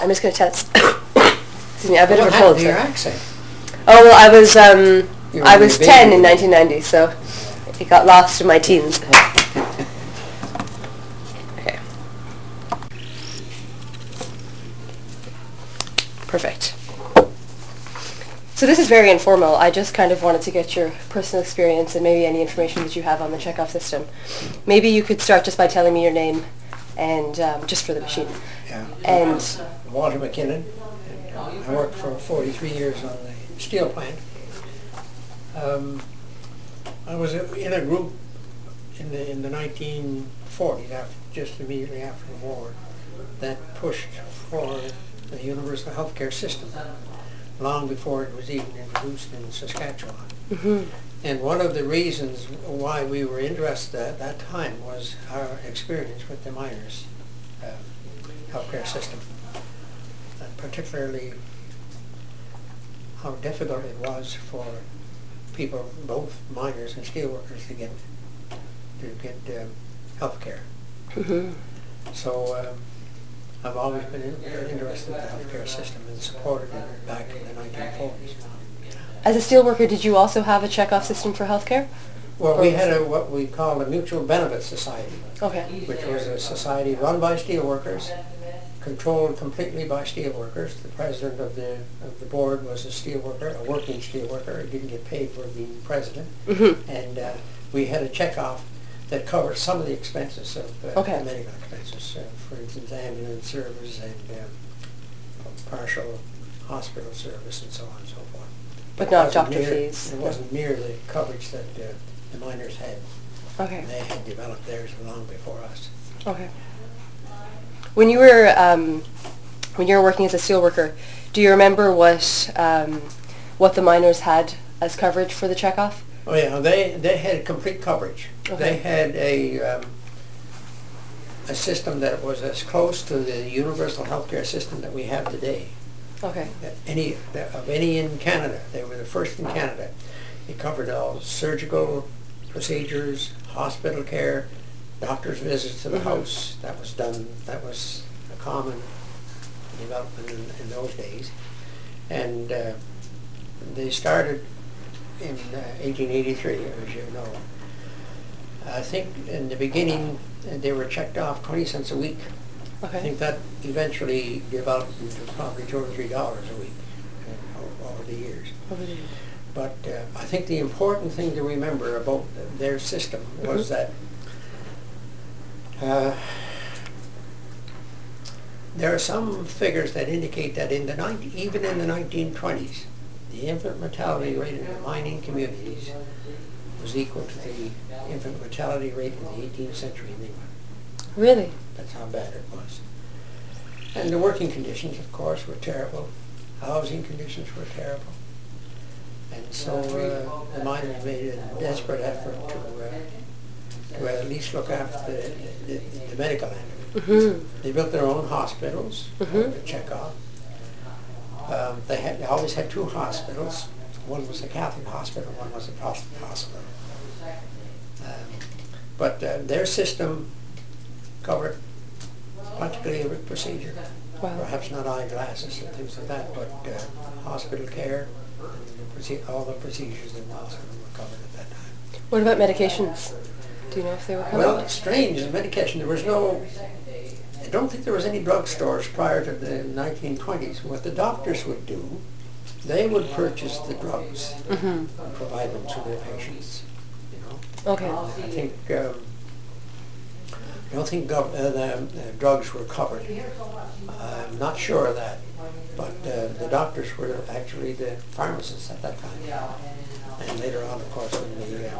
I'm just going to test. Excuse me, I have a bit of What a happened cold. to So. your accent? Oh well, You were I only a was 10 baby in then. 1990, so it got lost in my teens. Okay. Perfect. So this is very informal. I just kind of wanted to get your personal experience and maybe any information that you have on the Chekhov system. Maybe you could start just by telling me your name and just for the machine. Yeah. And Walter McKinnon. And, I worked for 43 years on the steel plant. I was in a group in the 1940s, just immediately after the war, that pushed for the universal healthcare system long before it was even introduced in Saskatchewan. mm-hmm. And one of the reasons why we were interested at that time was our experience with the miners' healthcare system, and particularly how difficult it was for people, both miners and steelworkers, to get health care. Mm-hmm. So I've always been interested in the healthcare system and supported it back in the 1940s. As a steelworker, did you also have a Chekhov system for healthcare? Well, we had what we called a mutual benefit society, Okay. which was a society run by steelworkers, controlled completely by steelworkers. The president of the board was a steelworker, a working steelworker. He didn't get paid for being president. Mm-hmm. And we had a checkoff that covered some of the expenses of Okay. the medical expenses. For instance, ambulance service and partial hospital service and so on and so forth. But It not wasn't doctor near, fees. it No. wasn't near the coverage that the miners had. Okay. They had developed theirs long before us. Okay. When you were working as a steelworker, do you remember what the miners had as coverage for the checkoff? Oh yeah, they had complete coverage. Okay. They had a system that was as close to the universal healthcare system that we have today. Okay. Any in Canada. They were the first in Canada. It covered all surgical procedures, hospital care, doctor's visits to the mm-hmm. house. That was done. That was a common development in those days. And they started in 1883, as you know. I think in the beginning they were checked off 20 cents a week. Okay. I think that eventually developed into probably $2 or $3 a week over the years. Over the years. But I think the important thing to remember about their system was mm-hmm. that uh, there are some figures that indicate that even in the 1920s, the infant mortality rate in the mining communities was equal to the infant mortality rate in the 18th century in England. Really? That's how bad it was. And the working conditions, of course, were terrible. Housing conditions were terrible. And so the miners made a desperate effort to at least look after the medical end of it. Mm-hmm. They built their own hospitals to check off. They always had two hospitals. One was a Catholic hospital, one was a Protestant hospital. But their system covered practically every procedure. Wow. Perhaps not eyeglasses and things like that, but hospital care and all the procedures in the hospital were covered at that time. What about medications? Do you know if they were covered? Well, it's strange. The medication, I don't think there was any drugstores prior to the 1920s. What the doctors would do, they would purchase the drugs mm-hmm. and provide them to their patients. Okay. I don't think the drugs were covered. I'm not sure of that. But the doctors were actually the pharmacists at that time. And later on, of course, when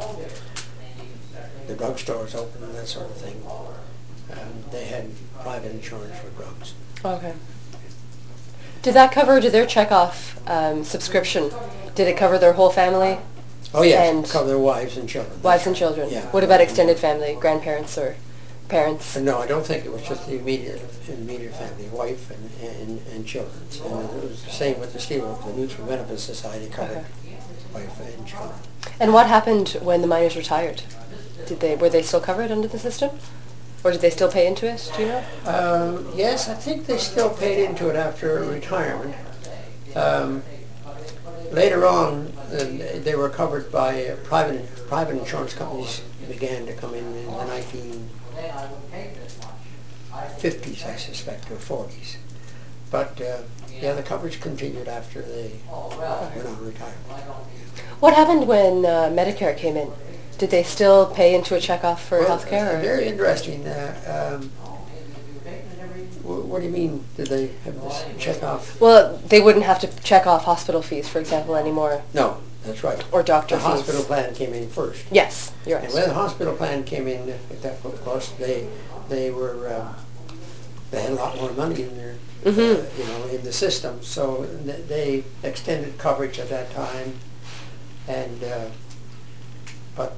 the drugstores opened and that sort of thing, they had private insurance for drugs. Okay. Did their checkoff subscription, did it cover their whole family? Oh yes, And cover their wives and children. wives That's and right. children. Yeah. What about extended family, grandparents or parents? No, I don't think it was just the immediate family, wife and children. And it was the same with the Steelworkers. The Mutual Benefit Society covered wife and children. And what happened when the miners retired? Were they still covered under the system? Or did they still pay into it, do you know? Yes, I think they still paid into it after retirement. Um, Later on, they were covered by private insurance companies began to come in the 1950s, I suspect, or 40s. But yeah, the coverage continued after they went on retirement. What happened when Medicare came in? Did they still pay into a checkoff for Well, health care? very interesting. What do you mean? Did they have this check off? Well, they wouldn't have to check off hospital fees, for example, anymore. No, that's right. Or doctor the fees. hospital plan came in first. Yes, you're right. And when the hospital plan came in, of course, they were they had a lot more money in their in the system, so they extended coverage at that time, and but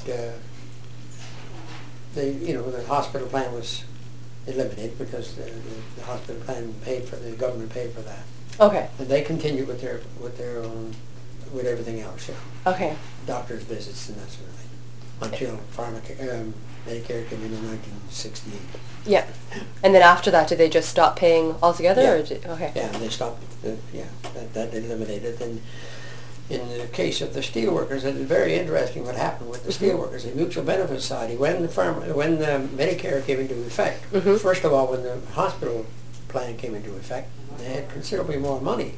the hospital plan was eliminated because the hospital plan the government paid for that. Okay. And they continued with their own, with everything else, Okay. doctor's visits and that sort of thing, until Medicare came in 1968. Yeah. And then after that, did they just stop paying altogether? Yeah. Or okay. Yeah, and they stopped. That eliminated. And in the case of the steelworkers, it is very interesting what happened with the steelworkers. The Mutual Benefit Society, when the Medicare came into effect, first of all, when the hospital plan came into effect, they had considerably more money.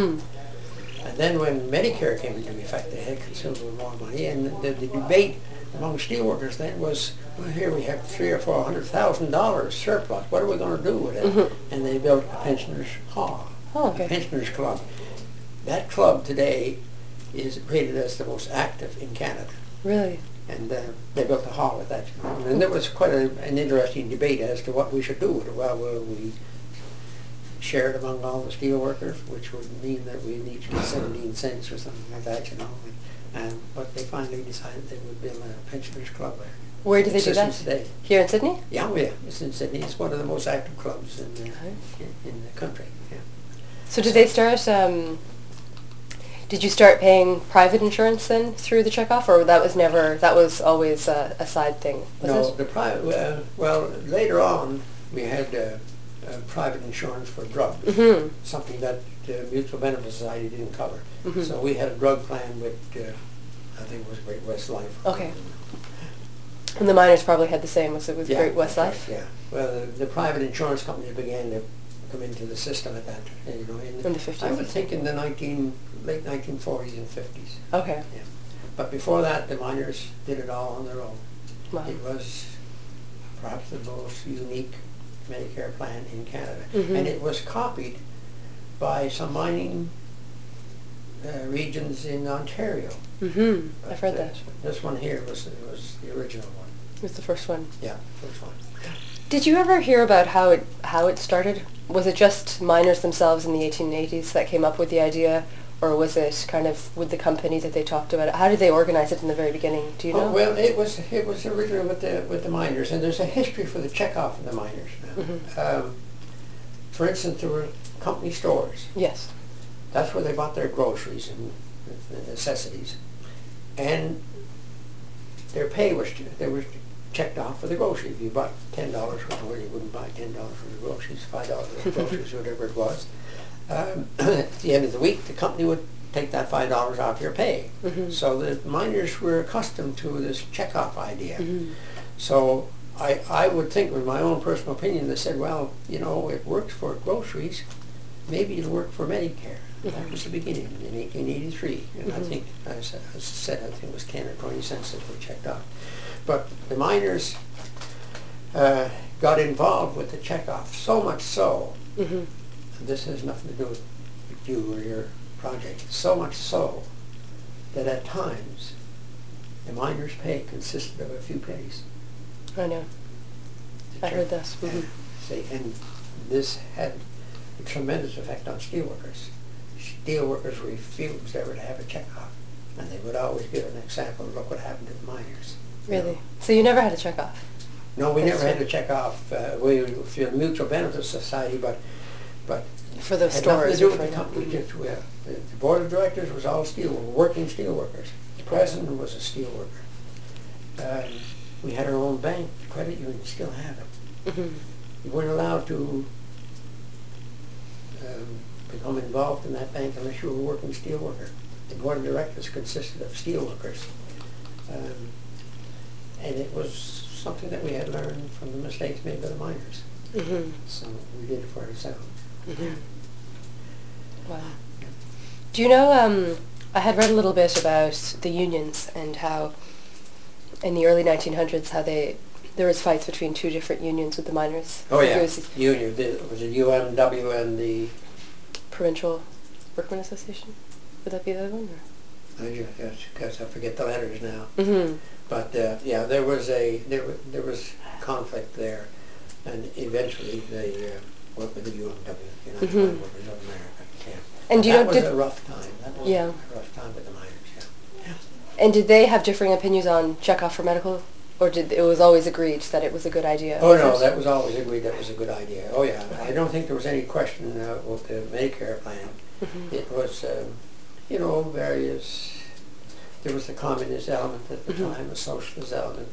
And then when Medicare came into effect, they had considerably more money. And the debate among steelworkers then was, well, here we have $300,000 or $400,000 surplus. What are we going to do with it? And they built a pensioners' hall, Oh, okay. a pensioners' club. That club today is rated as the most active in Canada. Really? And they built a hall at that. And there was quite an interesting debate as to what we should do with it. Well, we share it among all the steel workers, which would mean that we each get 17 cents or something like that, but they finally decided they would build a pensioners club there. Where did they do that? Today. Here in Sydney? Yeah, it's in Sydney. It's one of the most active clubs in the country. Yeah. So did they start? Did you start paying private insurance then through the checkoff, or that was never? That was always a side thing. Was it? The private. Well, later on we had private insurance for drugs, something that Mutual Benefit Society didn't cover. So we had a drug plan with, I think it was Great West Life. Okay. And the miners probably had the same. Was it with Yeah, Great West Life? right, yeah. Well, the private insurance companies began to come into the system at that, in the 50s. I would think in the late 1940s and 50s. Okay. Yeah. But before that, the miners did it all on their own. Wow. It was perhaps the most unique Medicare plan in Canada. And it was copied by some mining regions in Ontario. I've heard that. This one here was the original one. It was the first one. Yeah, first one. Did you ever hear about how it started? Was it just miners themselves in the 1880s that came up with the idea, or was it kind of with the company that they talked about it? How did they organize it in the very beginning? Do you know? Well, it was originally with the miners, and there's a history for the checkoff of the miners. For instance, there were company stores. Yes. That's where they bought their groceries and necessities, and their pay was checked off for the groceries. If you bought $10 worth, well, you wouldn't buy $10 worth of groceries, $5 worth of groceries, whatever it was. At the end of the week, the company would take that $5 off your pay. So the miners were accustomed to this checkoff idea. So I would think, with my own personal opinion, they said, well, it works for groceries, maybe it'll work for Medicare. That was the beginning in 1883, and I think, as I said, I think it was 10 or 20 cents that were checked off. But the miners got involved with the checkoff, so much so, and this has nothing to do with you or your project, so much so that at times the miners' pay consisted of a few pennies. I know. I heard this. And this had a tremendous effect on steelworkers. Steelworkers refused ever to have a checkoff, and they would always give an example. Look what happened to the miners. Really? So you never had a checkoff? No, we never had to check off. We were a Mutual Benefit Society, but for those had stores. nothing to do with the company. The board of directors was all working steel workers. The president was a steel worker. We had our own bank, credit union, still have it. You weren't allowed to become involved in that bank unless you were a working steel worker. The board of directors consisted of steel workers. And it was something that we had learned from the mistakes made by the miners. So we did it for ourselves. Wow. Do you know, I had read a little bit about the unions and how in the early 1900s how there was fights between two different unions with the miners. Oh Like yeah, it was union. Was it UMW and the... Provincial Workmen Association? Would that be the other one? Because I forget the letters now. Mm-hmm. But yeah, there was conflict there, and eventually they worked with the UMW, United Mine Workers of America. Yeah. And do you that know, was a rough time. That was yeah. a rough time with the miners. Yeah. And did they have differing opinions on Chekhov for medical, or it was always agreed that it was a good idea? Oh no, that was always agreed that was a good idea. Oh yeah, Okay. I don't think there was any question with the Medicare plan. It was, various. There was the communist element at the time, the socialist element,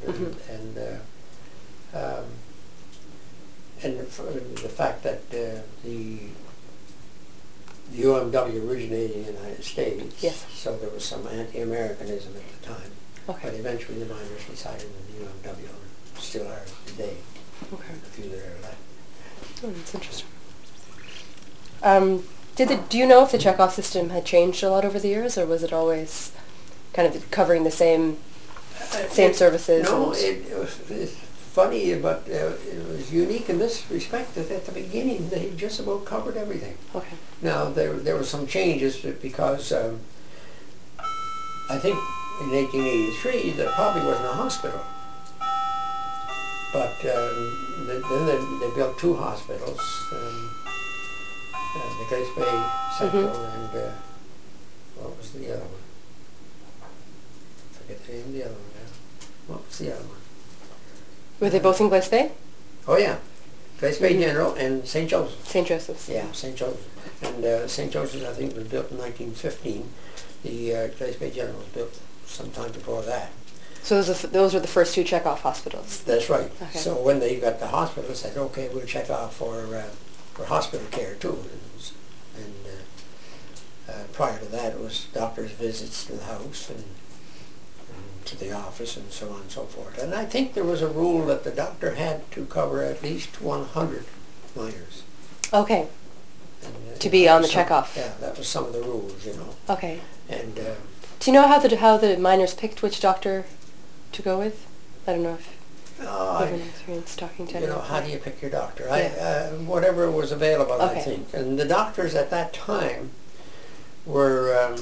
and the fact that the UMW originated in the United States, Yes. so there was some anti-Americanism at the time. Okay. But eventually the miners decided that the UMW still are today. Okay. A few that are left. Oh, that's interesting. Do you know if the Chekhov system had changed a lot over the years, or was it always kind of covering the same services? No, And it's funny, but it was unique in this respect that at the beginning they just about covered everything. okay. Now there were some changes because I think in 1883 there probably wasn't a hospital, but then they built two hospitals, the Glace Bay Central and what was the other one? Forget the name of the other one now. What was the other one? Were they both in Glace Bay? Oh yeah, Glace Bay General and St. Joseph's. St. Joseph's. Yeah, St. Joseph's. And St. Joseph's, I think, was built in 1915. The Glace Bay General was built sometime before that. So those were the first two Chekhov hospitals? That's right. Okay. So when they got the hospital, they said, okay, we'll check off for hospital care too. And prior to that, it was doctors' visits to the house and to the office and so on and so forth. And I think there was a rule that the doctor had to cover at least 100 miners. Okay. And, To be on the Chekhov. Yeah, that was some of the rules, Okay. And do you know how the miners picked which doctor to go with? I don't know if you have any experience talking to anyone. how do you pick your doctor? Yeah. Whatever was available, Okay. I think. And the doctors at that time were,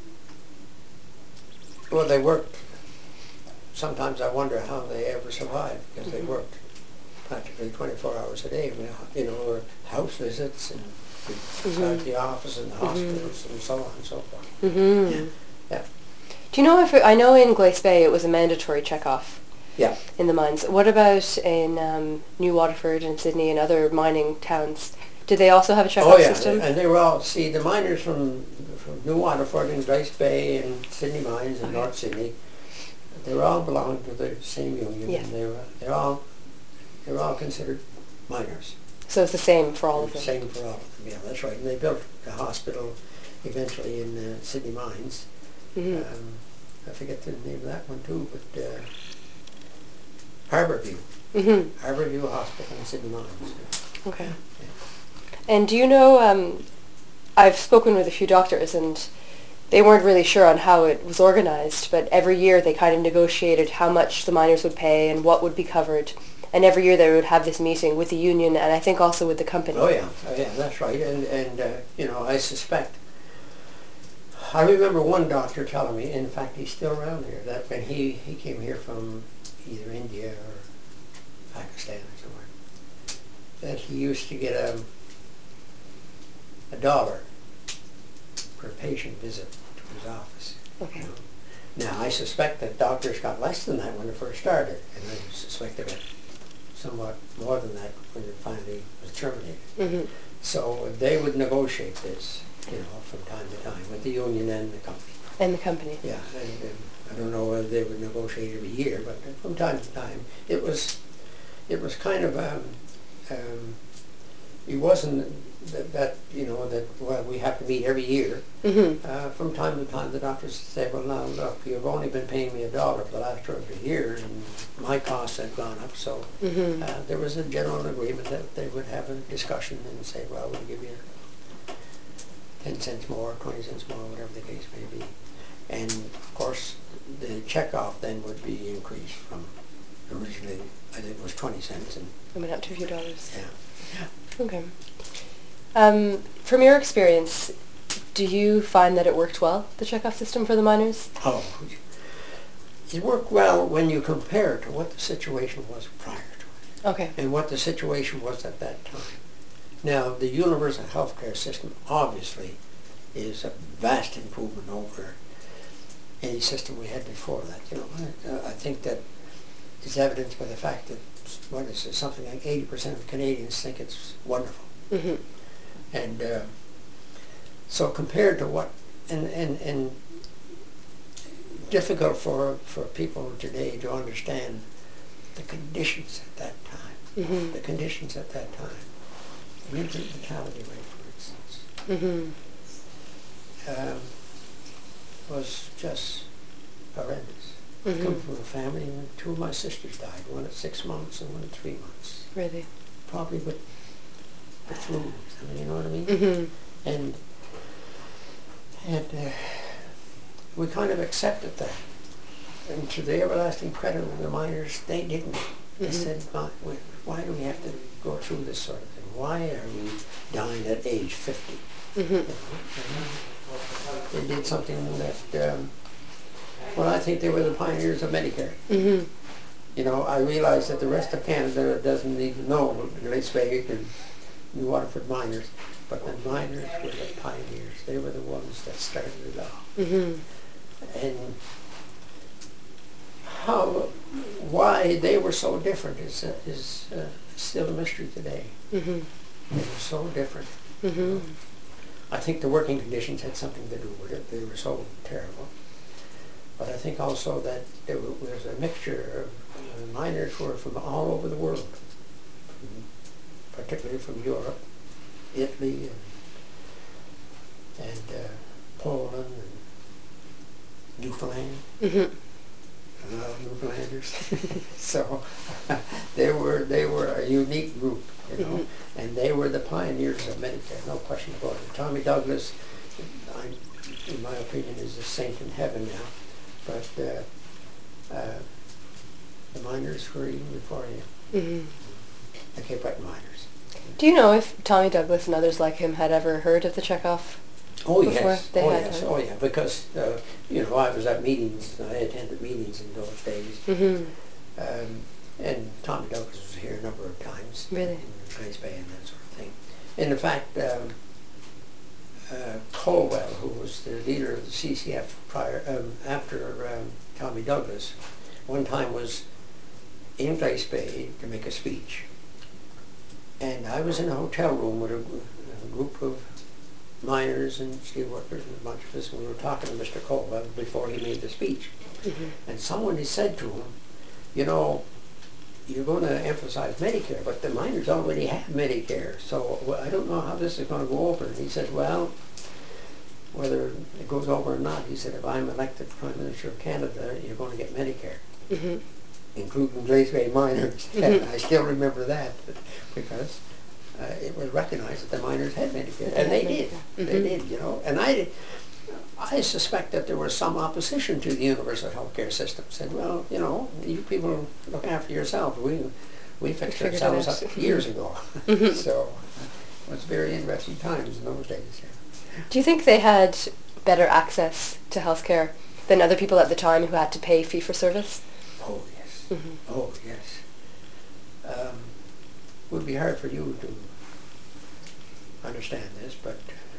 well, they worked. Sometimes I wonder how they ever survived because they worked practically 24 hours a day. Or house visits and beside the office and the hospitals and so on and so forth. Yeah. Do you know if I know in Glace Bay it was a mandatory Chekhov Yeah. in the mines. What about in New Waterford and Sydney and other mining towns? Did they also have a Chekhov system? And they were all, see, the miners from New Waterford and Glace Bay and Sydney Mines and North Sydney, they were all belonging to the same union. Yes. And they were all considered miners. So it's the same for all of them? Same for all of them, yeah, that's right. And they built a hospital eventually in Sydney Mines. I forget the name of that one too, but Harbourview. Harbourview Hospital in Sydney Mines. Okay. Yeah. And do you know, I've spoken with a few doctors and they weren't really sure on how it was organized, but every year they kind of negotiated how much the miners would pay and what would be covered. And every year they would have this meeting with the union and I think also with the company. Oh yeah, that's right. And I suspect. I remember one doctor telling me, in fact he's still around here, that when he came here from either India or Pakistan or somewhere, that he used to get $1 per patient visit to his office. Okay. Now I suspect that doctors got less than that when it first started, and I suspect they got somewhat more than that when it finally was terminated. So they would negotiate this, from time to time with the union and the company. And the company. Yeah, and I don't know whether they would negotiate every year, but from time to time it was kind of it wasn't that, well, we have to meet every year. From time to time, the doctors say, well, now, look, you've only been paying me $1 for the last 2 or 3 years, and my costs have gone up, so there was a general agreement that they would have a discussion and say, well, we'll give you 10 cents more, 20 cents more, whatever the case may be. And, of course, the checkoff then would be increased from originally, I think it was 20 cents. And It went up to a few dollars. yeah. Okay. From your experience, do you find that it worked well, the checkoff system for the miners? Oh, it worked well when you compare it to what the situation was prior to it. Okay. And what the situation was at that time. Now, the universal health care system obviously is a vast improvement over any system we had before that. I think that is evidenced by the fact that, what is it, something like 80% of Canadians think it's wonderful. And so compared to what, and difficult for people today to understand the conditions at that time. The conditions at that time. The infant mortality rate, for instance, was just horrendous. I come from a family and 2 of my sisters died, one at 6 months and one at 3 months. Really? Probably with the flu. I mean, you know what I mean? And we kind of accepted that. And to the everlasting credit of the miners, they didn't. They said, why do we have to go through this sort of thing? Why are we dying at age 50? They did something that, well, I think they were the pioneers of Medicare. I realize that the rest of Canada doesn't even know Glace Bay and New Waterford miners, but the miners were the pioneers. They were the ones that started it all. And why they were so different is still a mystery today. They were so different. I think the working conditions had something to do with it. They were so terrible. But I think also that there was a mixture of miners who were from all over the world, particularly from Europe, Italy, and Poland, and Newfoundland. Newfoundlanders. So they were a unique group, and they were the pioneers of Medicare, no question about it. Tommy Douglas, in my opinion, is a saint in heaven now, but the miners were even before him. The Cape Breton miners. Do you know if Tommy Douglas and others like him had ever heard of the checkoff? Oh before yes, they oh had yes, time? oh yeah, because I was at meetings, I attended meetings in those days, and Tommy Douglas was here a number of times. Really? In Glace Bay and that sort of thing. And in fact, Colwell, who was the leader of the CCF after Tommy Douglas, one time was in Glace Bay to make a speech. And I was in a hotel room with a group of miners and steelworkers and a bunch of us, and we were talking to Mr. Colwell before he made the speech. And someone had said to him, you're going to emphasize Medicare, but the miners already have Medicare, so I don't know how this is going to go over. And he said, well, whether it goes over or not, he said, if I'm elected Prime Minister of Canada, you're going to get Medicare, including Glace Bay miners. And I still remember that because it was recognized that the miners had Medicare, and they did. They did, And I suspect that there was some opposition to the universal health care system. Said, well, you people look after yourselves. We fixed ourselves up years ago. So it was very interesting times in those days. Yeah. Do you think they had better access to healthcare than other people at the time who had to pay fee-for-service? Oh, yes. Oh, yes. It would be hard for you to understand this, but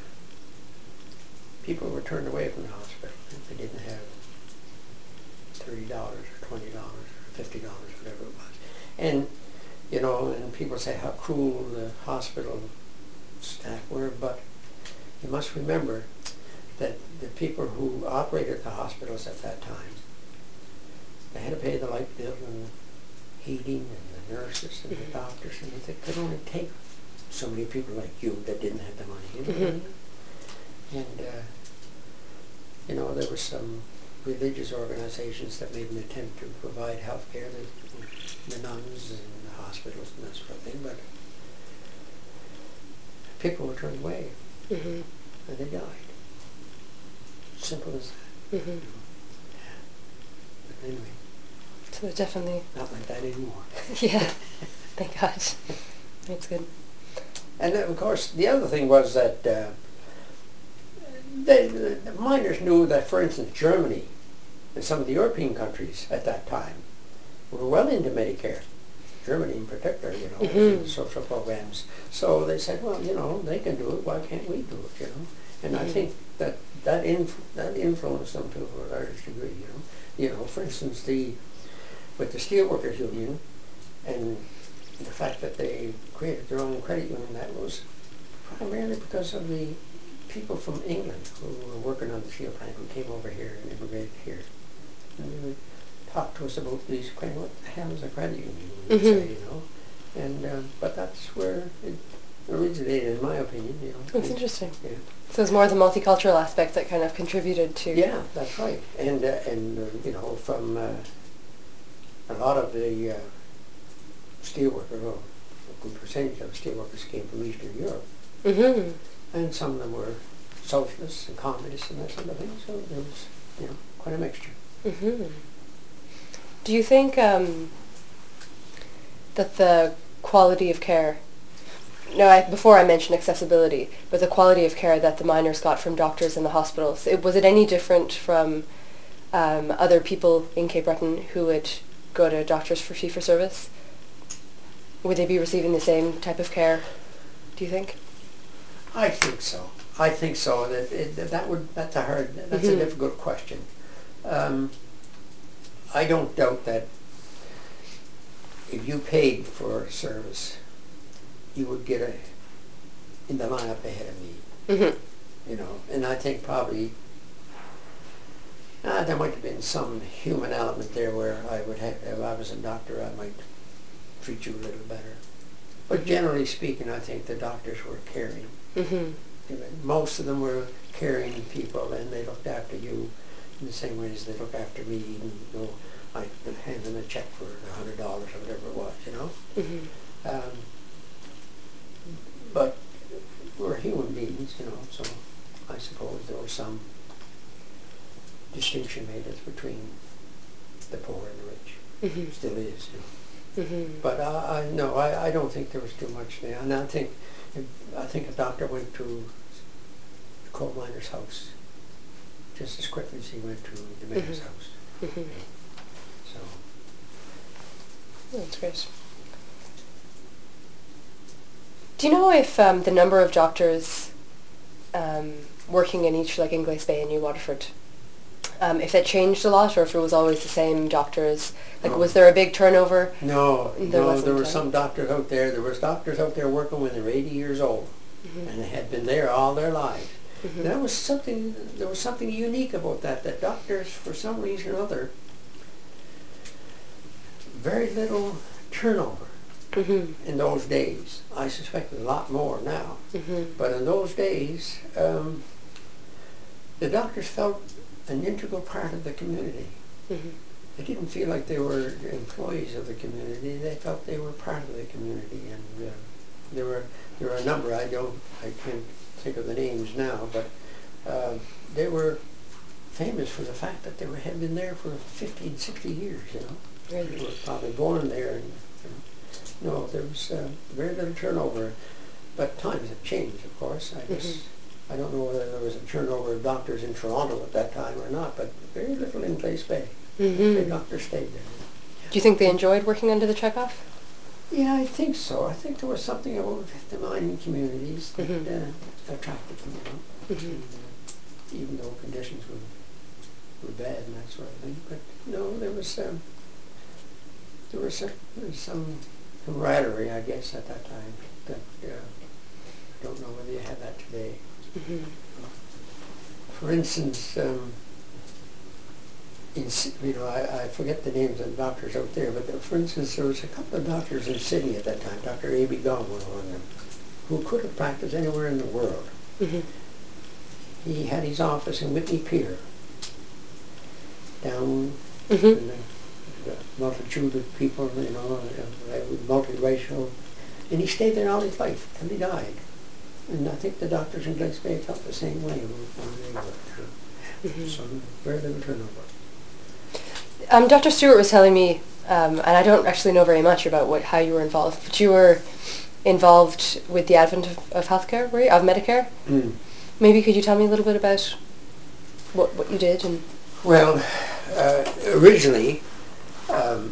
people were turned away from the hospital if they didn't have $30 or $20 or $50, whatever it was. And, and people say how cruel the hospital staff were, but you must remember that the people who operated the hospitals at that time, they had to pay the light bill and heating and the nurses and the doctors, and they could only take so many people like you that didn't have the money, you know what I mean? And, there were some religious organizations that made an attempt to provide health care, the nuns and the hospitals and that sort of thing, but people were turned away, and they died. Simple as that. Mm-hmm. Yeah. But anyway. So definitely. Not like that anymore. Yeah. Thank God. That's good. And then, of course, the other thing was that the miners knew that, for instance, Germany and some of the European countries at that time were well into Medicare. Germany in particular, was into social programs. So they said, well, they can do it. Why can't we do it, And I think that influenced them to a large degree, For instance, with the Steelworkers Union and the fact that they created their own credit union, that was primarily because of the people from England who were working on the steel plant who came over here and immigrated here. And they would talk to us about these credit. What the hell is a credit union? We would say, And but that's where it originated, in my opinion. That's interesting. Yeah. So it's more the multicultural aspect that kind of contributed to. Yeah, that's right. And from a lot of the steelworkers, well, a good percentage of steelworkers came from Eastern Europe. And some of them were socialists and communists and that sort of thing. So there was, quite a mixture. Do you think that the quality of care, no, before I mentioned accessibility, but the quality of care that the miners got from doctors in the hospitals, was it any different from other people in Cape Breton who would go to doctors for fee-for-service? Would they be receiving the same type of care, do you think? I think so. I think so. That's a difficult question. I don't doubt that if you paid for a service, you would get in the lineup ahead of me. And I think probably there might have been some human element there where if I was a doctor, I might treat you a little better. But generally speaking, I think the doctors were caring. Most of them were caring people, and they looked after you in the same way as they look after me, even though I could hand them a check for $100 or whatever it was, But we're human beings, so I suppose there was some distinction made between the poor and the rich. Still is, But I don't think there was too much there. And I think a doctor went to the coal miner's house just as quickly as he went to the mayor's house. So. That's great. Do you know if the number of doctors working in each, like in Glace Bay and New Waterford, if that changed a lot, or if it was always the same doctors? Like, was there a big turnover? No, there were some doctors out there. There was doctors out there working when they were 80 years old, and they had been there all their lives. There was something unique about that. That doctors, for some reason or other, very little turnover in those days. I suspect a lot more now, but in those days, the doctors felt an integral part of the community. They didn't feel like they were employees of the community. They felt they were part of the community, and there were a number. I can't think of the names now, but they were famous for the fact that had been there for 50 and 60 years. Really? They were probably born there, and no, there was very little turnover. But times have changed, of course. I guess I don't know whether there was a turnover of doctors in Toronto at that time or not, but very little in Glace Bay. The doctors stayed there. Do you think they enjoyed working under the checkoff? Yeah, I think so. I think there was something about the mining communities that attracted them, And, even though conditions were bad and that sort of thing. But no, there was some camaraderie, I guess, at that time that I don't know whether you have that today. For instance, I forget the names of the doctors out there, but for instance, there was a couple of doctors in Sydney at that time. Dr. A.B. Gong was one of them, who could have practiced anywhere in the world. Mm-hmm. He had his office in Whitney Pier, down Mm-hmm. in the multitude of people, multiracial, and he stayed there all his life till he died. And I think the doctors in Glace Bay felt the same way when they were. Mm-hmm. So very little turnover. Dr. Stewart was telling me, and I don't actually know very much about how you were involved, but you were involved with the advent of healthcare, were you? Of Medicare? Mm. Maybe could you tell me a little bit about what you did? And Well, originally, um,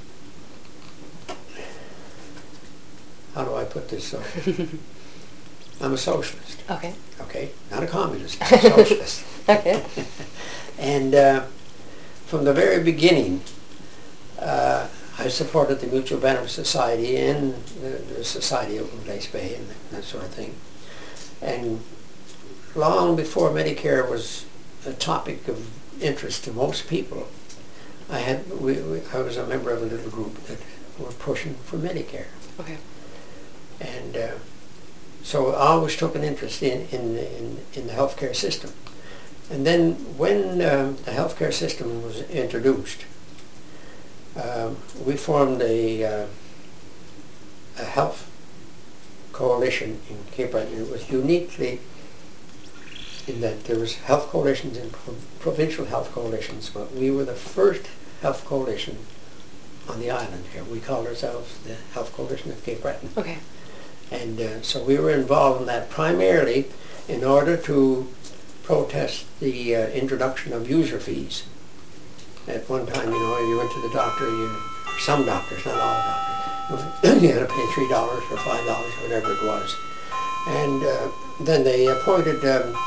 how do I put this so? I'm a socialist. Okay. Okay, not a communist, I'm a socialist. Okay. And from the very beginning, I supported the Mutual Benefit Society and the Society of Glace Bay and that sort of thing. And long before Medicare was a topic of interest to most people, I was a member of a little group that were pushing for Medicare. Okay. And so I always took an interest in the healthcare system. And then when the healthcare system was introduced, we formed a health coalition in Cape Breton. It was uniquely in that there was health coalitions and provincial health coalitions, but we were the first health coalition on the island here. We called ourselves the Health Coalition of Cape Breton. Okay. And so we were involved in that primarily in order to protest the introduction of user fees. At one time, you went to the doctor, some doctors, not all doctors, you had to pay $3 or $5, whatever it was. And then they appointed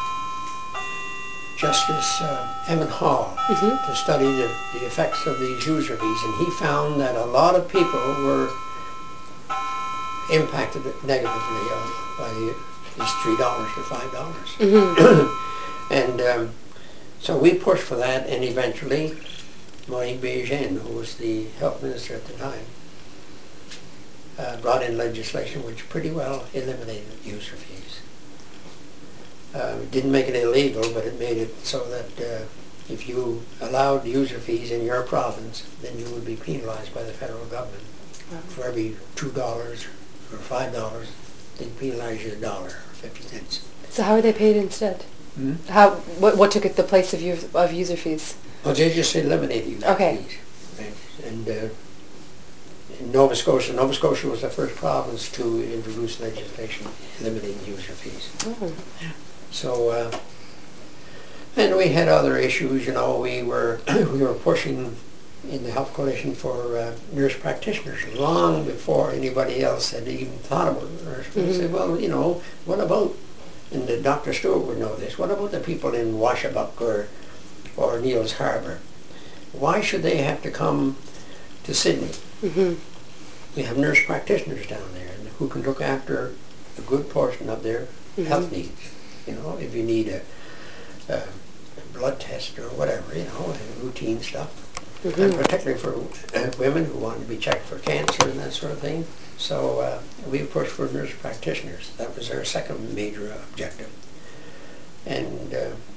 Justice Emmett Hall Mm-hmm. to study the effects of these user fees, and he found that a lot of people were impacted negatively by these $3 to $5. Mm-hmm. And so we pushed for that, and eventually Monique Bejean, who was the health minister at the time, brought in legislation which pretty well eliminated user fees. It didn't make it illegal, but it made it so that if you allowed user fees in your province, then you would be penalized by the federal government. Wow. For every $2 or $5, they'd penalize you $1.50. So how are they paid instead? Hmm? What took the place of user fees? Well, they just eliminated user Okay. fees. Right? And in Nova Scotia was the first province to introduce legislation eliminating user fees. Oh. So, and we had other issues. We were we were pushing in the Health Coalition for nurse practitioners long before anybody else had even thought about nurse. Mm-hmm. We said, well, what about? And Dr. Stewart would know this. What about the people in Washabuck or Neils Harbor? Why should they have to come to Sydney? Mm-hmm. We have nurse practitioners down there who can look after a good portion of their health Mm-hmm. needs. If you need a blood test or whatever, and routine stuff. And Mm-hmm. particularly for women who want to be checked for cancer and that sort of thing. So we pushed for nurse practitioners. That was our second major objective. And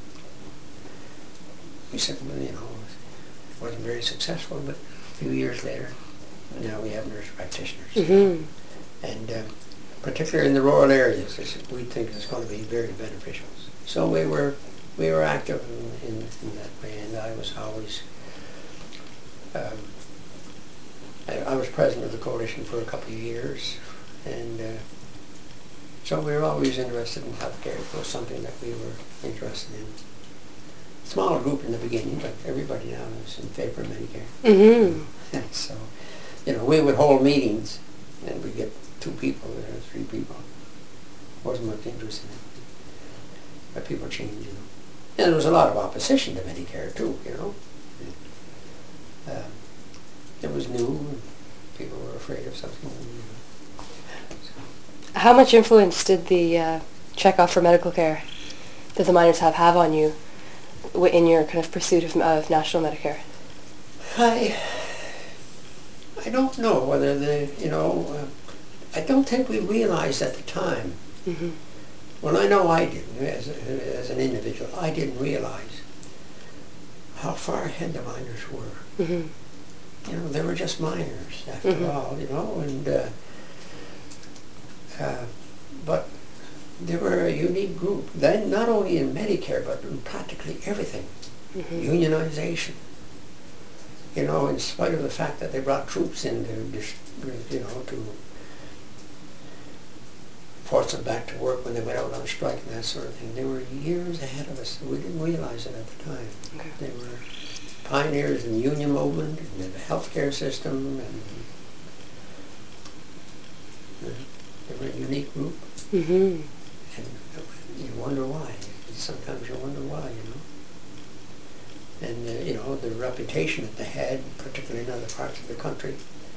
we said, well, it wasn't very successful, but a few years later, now we have nurse practitioners. Mm-hmm. And particularly in the rural areas, we think it's going to be very beneficial. So we were active in that way, and I was always um, I was president of the coalition for a couple of years, and so we were always interested in healthcare. It was something that we were interested in. Smaller group in the beginning, but everybody now is in favor of Medicare. Mm-hmm. And so, we would hold meetings, and we'd get 2 people or 3 people. Wasn't much interest in it, but people changed, And there was a lot of opposition to Medicare too. It was new, and people were afraid of something. How much influence did the checkoff for medical care that the miners have on you in your kind of pursuit of national Medicare? I I don't know whether I don't think we realized at the time. Mm-hmm. Well, I know I didn't, as an individual, I didn't realize how far ahead the miners were. Mm-hmm. They were just miners after Mm-hmm. all, and uh, but they were a unique group. Then not only in Medicare, but in practically everything. Mm-hmm. Unionization. In spite of the fact that they brought troops in to force them back to work when they went out on strike and that sort of thing. They were years ahead of us. We didn't realize it at the time. Okay. They were pioneers in the union movement and in the healthcare system, and they were a unique group. Mm-hmm. And you wonder why. Sometimes you wonder why. And the reputation that they had, particularly in other parts of the country,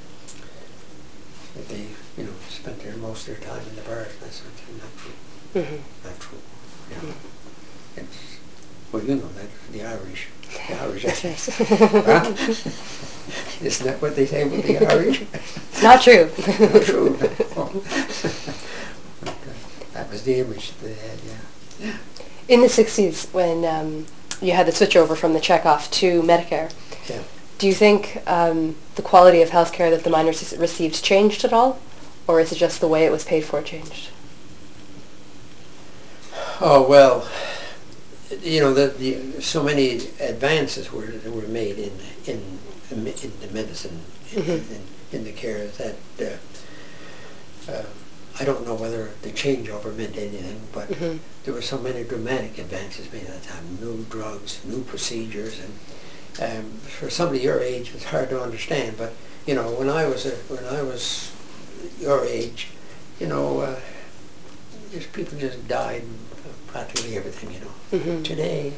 that they spent most of their time in the bars. That's not true. Mm-hmm. Not true. You know, Mm-hmm. it's that the Irish. The Irish, I That's think. right. Huh? Isn't that what they say about the Irish? It's not true. Not true. No. But, that was the image that they had. Yeah. In the 60s, when you had the switchover from the checkoff to Medicare, Yeah. do you think the quality of healthcare that the miners received changed at all? Or is it just the way it was paid for changed? Oh well, so many advances were made in the medicine Mm-hmm. in the care that I don't know whether the changeover meant anything, but Mm-hmm. there were so many dramatic advances made at the time. New drugs, new procedures, and for somebody your age, it's hard to understand. But when I was your age, you know, just people just died of practically everything. Mm-hmm. Today,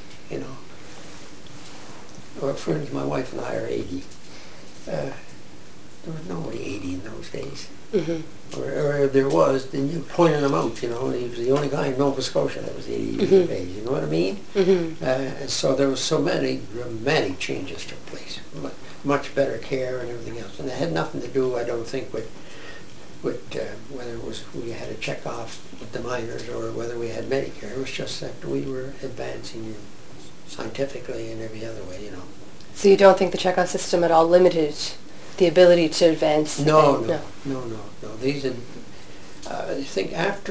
our friends, my wife and I are 80. Uh, there was nobody 80 in those days. Mm-hmm. Or if there was, then you pointed him out, he was the only guy in Nova Scotia that was 80 years of Mm-hmm. age, you know what I mean? Mm-hmm. And so there was so many dramatic changes took place, much better care and everything else. And it had nothing to do, I don't think, with whether it was we had a check off with the miners or whether we had Medicare. It was just that we were advancing scientifically and every other way. So you don't think the checkoff system at all limited the ability to advance? No, No. no. I think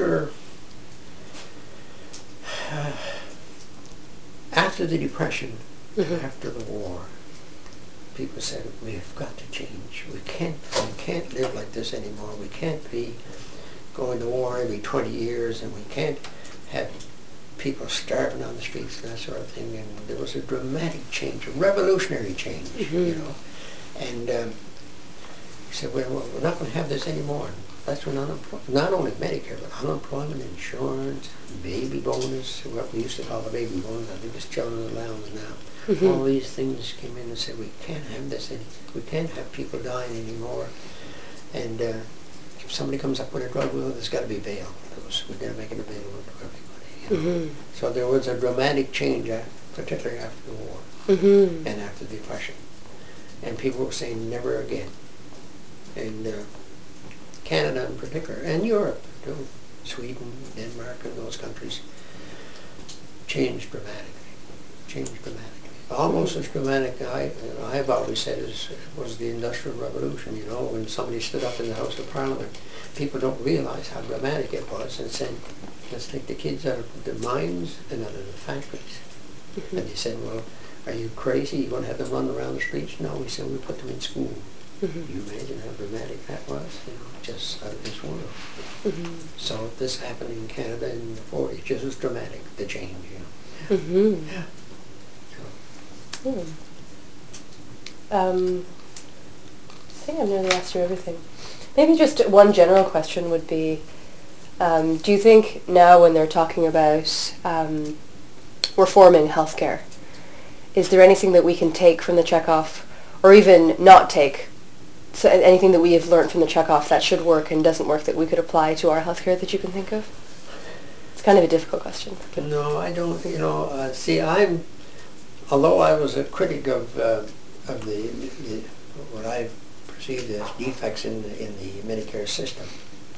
uh, after the Depression and Mm-hmm. after the war, people said we've got to change. We can't live like this anymore. We can't be going to war every 20 years, and we can't have people starving on the streets and that sort of thing. And there was a dramatic change, a revolutionary change. Mm-hmm. And he said, we're not going to have this anymore. And that's when not only Medicare, but unemployment insurance, baby bonus, what we used to call the baby bonus, I think it's children's allowance now. Mm-hmm. All these things came in and said, we can't have this we can't have people dying anymore. And if somebody comes up with a drug, well, there's got to be bail. We've got to make it available to everybody. Mm-hmm. So there was a dramatic change, particularly after the war Mm-hmm. and after the Depression. And people were saying never again. And Canada in particular, and Europe too, Sweden, Denmark, and those countries changed dramatically. Changed dramatically. Almost as dramatic, I've always said, was the Industrial Revolution. When somebody stood up in the House of Parliament, people don't realize how dramatic it was, and said, let's take the kids out of the mines and out of the factories. Mm-hmm. And they said, well, are you crazy? You're going to have them run around the streets? No, we said, we put them in school. Mm-hmm. You imagine how dramatic that was? Just out of this world. Mm-hmm. So this happened in Canada in the 40s, just as dramatic, the change. Mm-hmm. Yeah. So, Hmm. I think I've nearly asked you everything. Maybe just one general question would be, do you think now when they're talking about reforming healthcare, is there anything that we can take from the checkoff, or even not take? So anything that we have learned from the checkoff that should work and doesn't work that we could apply to our healthcare that you can think of? It's kind of a difficult question. But no, I don't, see, although I was a critic of of the what I perceived as defects in the Medicare system,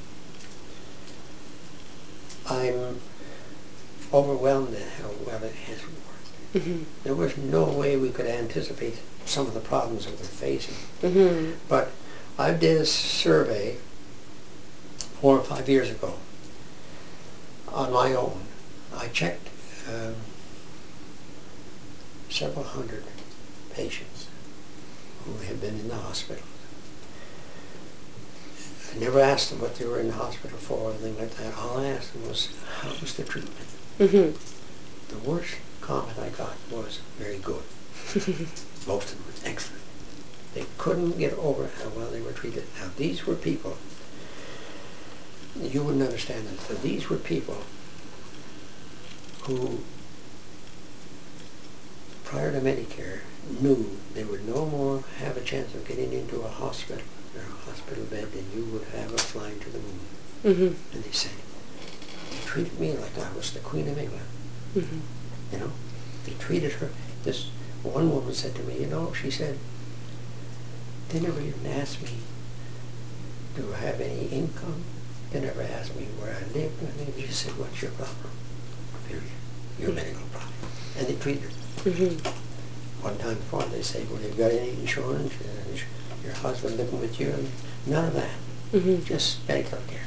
I'm overwhelmed at how well it has worked. Mm-hmm. There was no way we could anticipate some of the problems that we're facing. Mm-hmm. But I did a survey 4 or 5 years ago on my own. I checked several hundred patients who had been in the hospital. I never asked them what they were in the hospital for or anything like that. All I asked them was, how was the treatment? Mm-hmm. The worst comment I got was, very good. Most of them were excellent. They couldn't get over how well they were treated. Now, these were people, you wouldn't understand this, but these were people who, prior to Medicare, knew they would no more have a chance of getting into a hospital or a hospital bed than you would have of flying to the moon. Mm-hmm. And they said, they treated me like I was the Queen of England. Mm-hmm. You know, they treated her. This one woman said to me, she said, they never even asked me, do I have any income? They never asked me where I lived. And they just said, what's your problem? Period. Your medical problem. And they treated her. Mm-hmm. One time before, they say, well, you've got any insurance? Is your husband living with you? And none of that. Mm-hmm. Just medical care.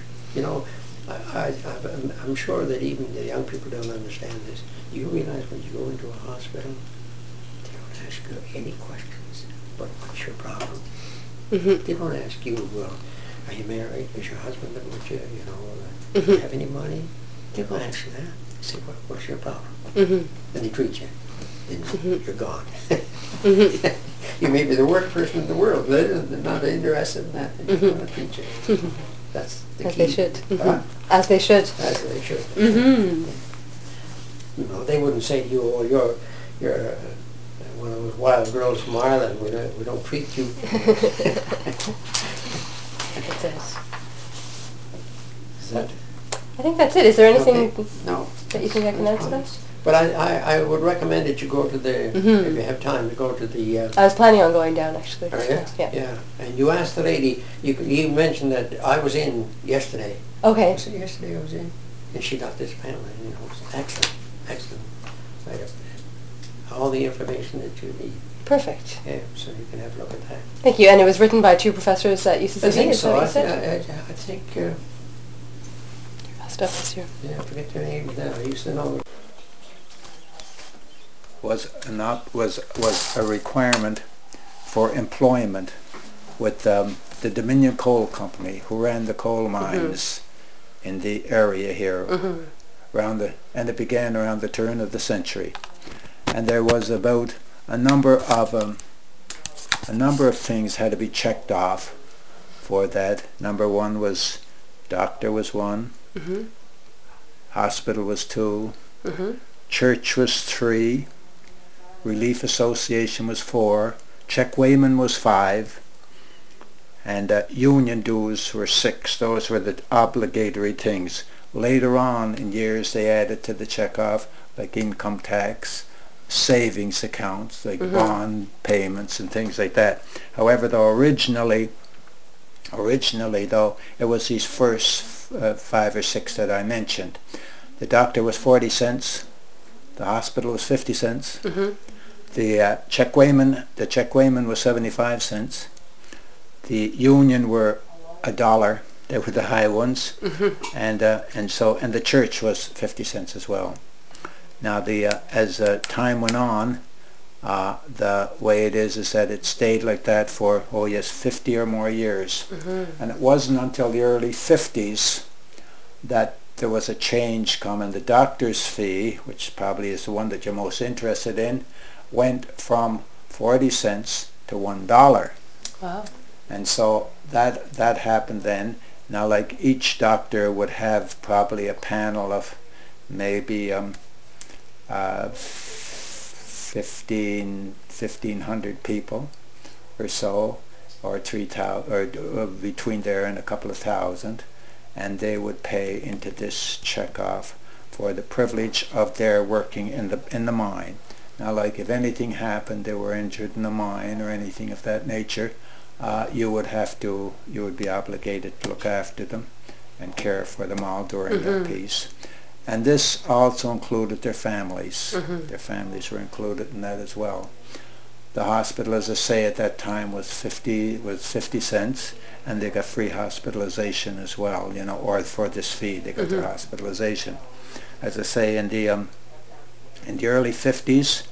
I'm sure that even the young people don't understand this. You realize when you go into a hospital, they don't ask you any questions. But what's your problem? Mm-hmm. They don't ask you, well, are you married? Is your husband living with you? Do you Mm-hmm. have any money? They don't ask you that. They say, what's your problem? Mm-hmm. And they treat you. Then Mm-hmm. you're gone. Mm-hmm. You may be the worst person in the world, but they're not interested in that. They're just Mm-hmm. going to treat you. Mm-hmm. That's the As key. they should. Huh? Mm-hmm. As they should. As they should. Mm-hmm. They wouldn't say to you, oh, you're one of those wild girls from Ireland. We don't treat you. That's it. Is that? I think that's it. Is there anything Okay. No. that you think I can That's answer fine. that? But I would recommend that you go to if Mm-hmm. you have time, to go to the. I was planning on going down actually. Are you? Yeah. Yeah. And you asked the lady. You mentioned that I was in yesterday. Okay. Was it yesterday I was in? And she got this pamphlet. It's excellent, excellent. Right up there. All the information that you need. Perfect. Yeah. So you can have a look at that. Thank you. And it was written by two professors at UCCB. I think Is that so. what I, you said? I think. Stuff this year. Yeah, I forget their names now. I used to know them. Was a requirement for employment with the Dominion Coal Company, who ran the coal mines in the area here and it began around the turn of the century. And there was about a number of things had to be checked off for that. Number one was doctor was one, Mm-hmm. hospital was two, Mm-hmm. church was three, Relief Association was four, check weighman was five, and union dues were six. Those were the obligatory things. Later on in years they added to the checkoff like income tax, savings accounts, like bond payments and things like that. However, though originally though, it was these first 5 or 6 that I mentioned. The doctor was 40 cents, the hospital was 50 cents, Mm-hmm. the check weighman was 75 cents, the union were $1. They were the high ones, and the church was 50 cents as well. Now, as time went on, the way it is that it stayed like that for 50 or more years, and it wasn't until the early 50s that there was a change coming. The doctor's fee, which probably is the one that you're most interested in, went from 40 cents to $1. Wow. And so that happened then. Now, like, each doctor would have probably a panel of maybe 1,500 people or so, or 3,000, or between there and a couple of thousand, and they would pay into this checkoff for the privilege of their working in the mine. Now, like if anything happened, they were injured in a mine or anything of that nature, you would be obligated to look after them and care for them all during that piece. And this also included their families. Their families were included in that as well. The hospital, as I say, at that time was 50 cents, and they got free hospitalization as well, or for this fee they got their hospitalization. As I say, in the early 50s,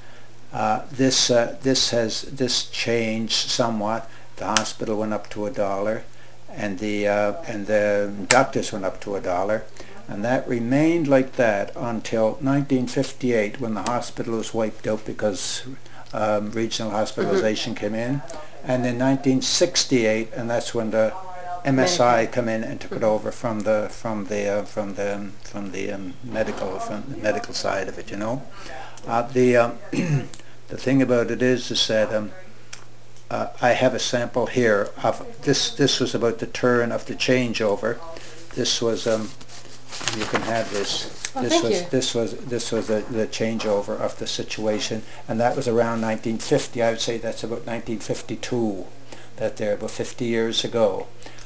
this changed somewhat. The hospital went up to $1, and the doctors went up to $1, and that remained like that until 1958, when the hospital was wiped out because regional hospitalization came in, and in 1968, and that's when the MSI come in and took it over from the medical side of it. The thing about it is that I have a sample here of this. This was about the turn of the changeover. This was you can have this. This was the changeover of the situation, and that was around 1950. I would say that's about 1952. That there, about 50 years ago.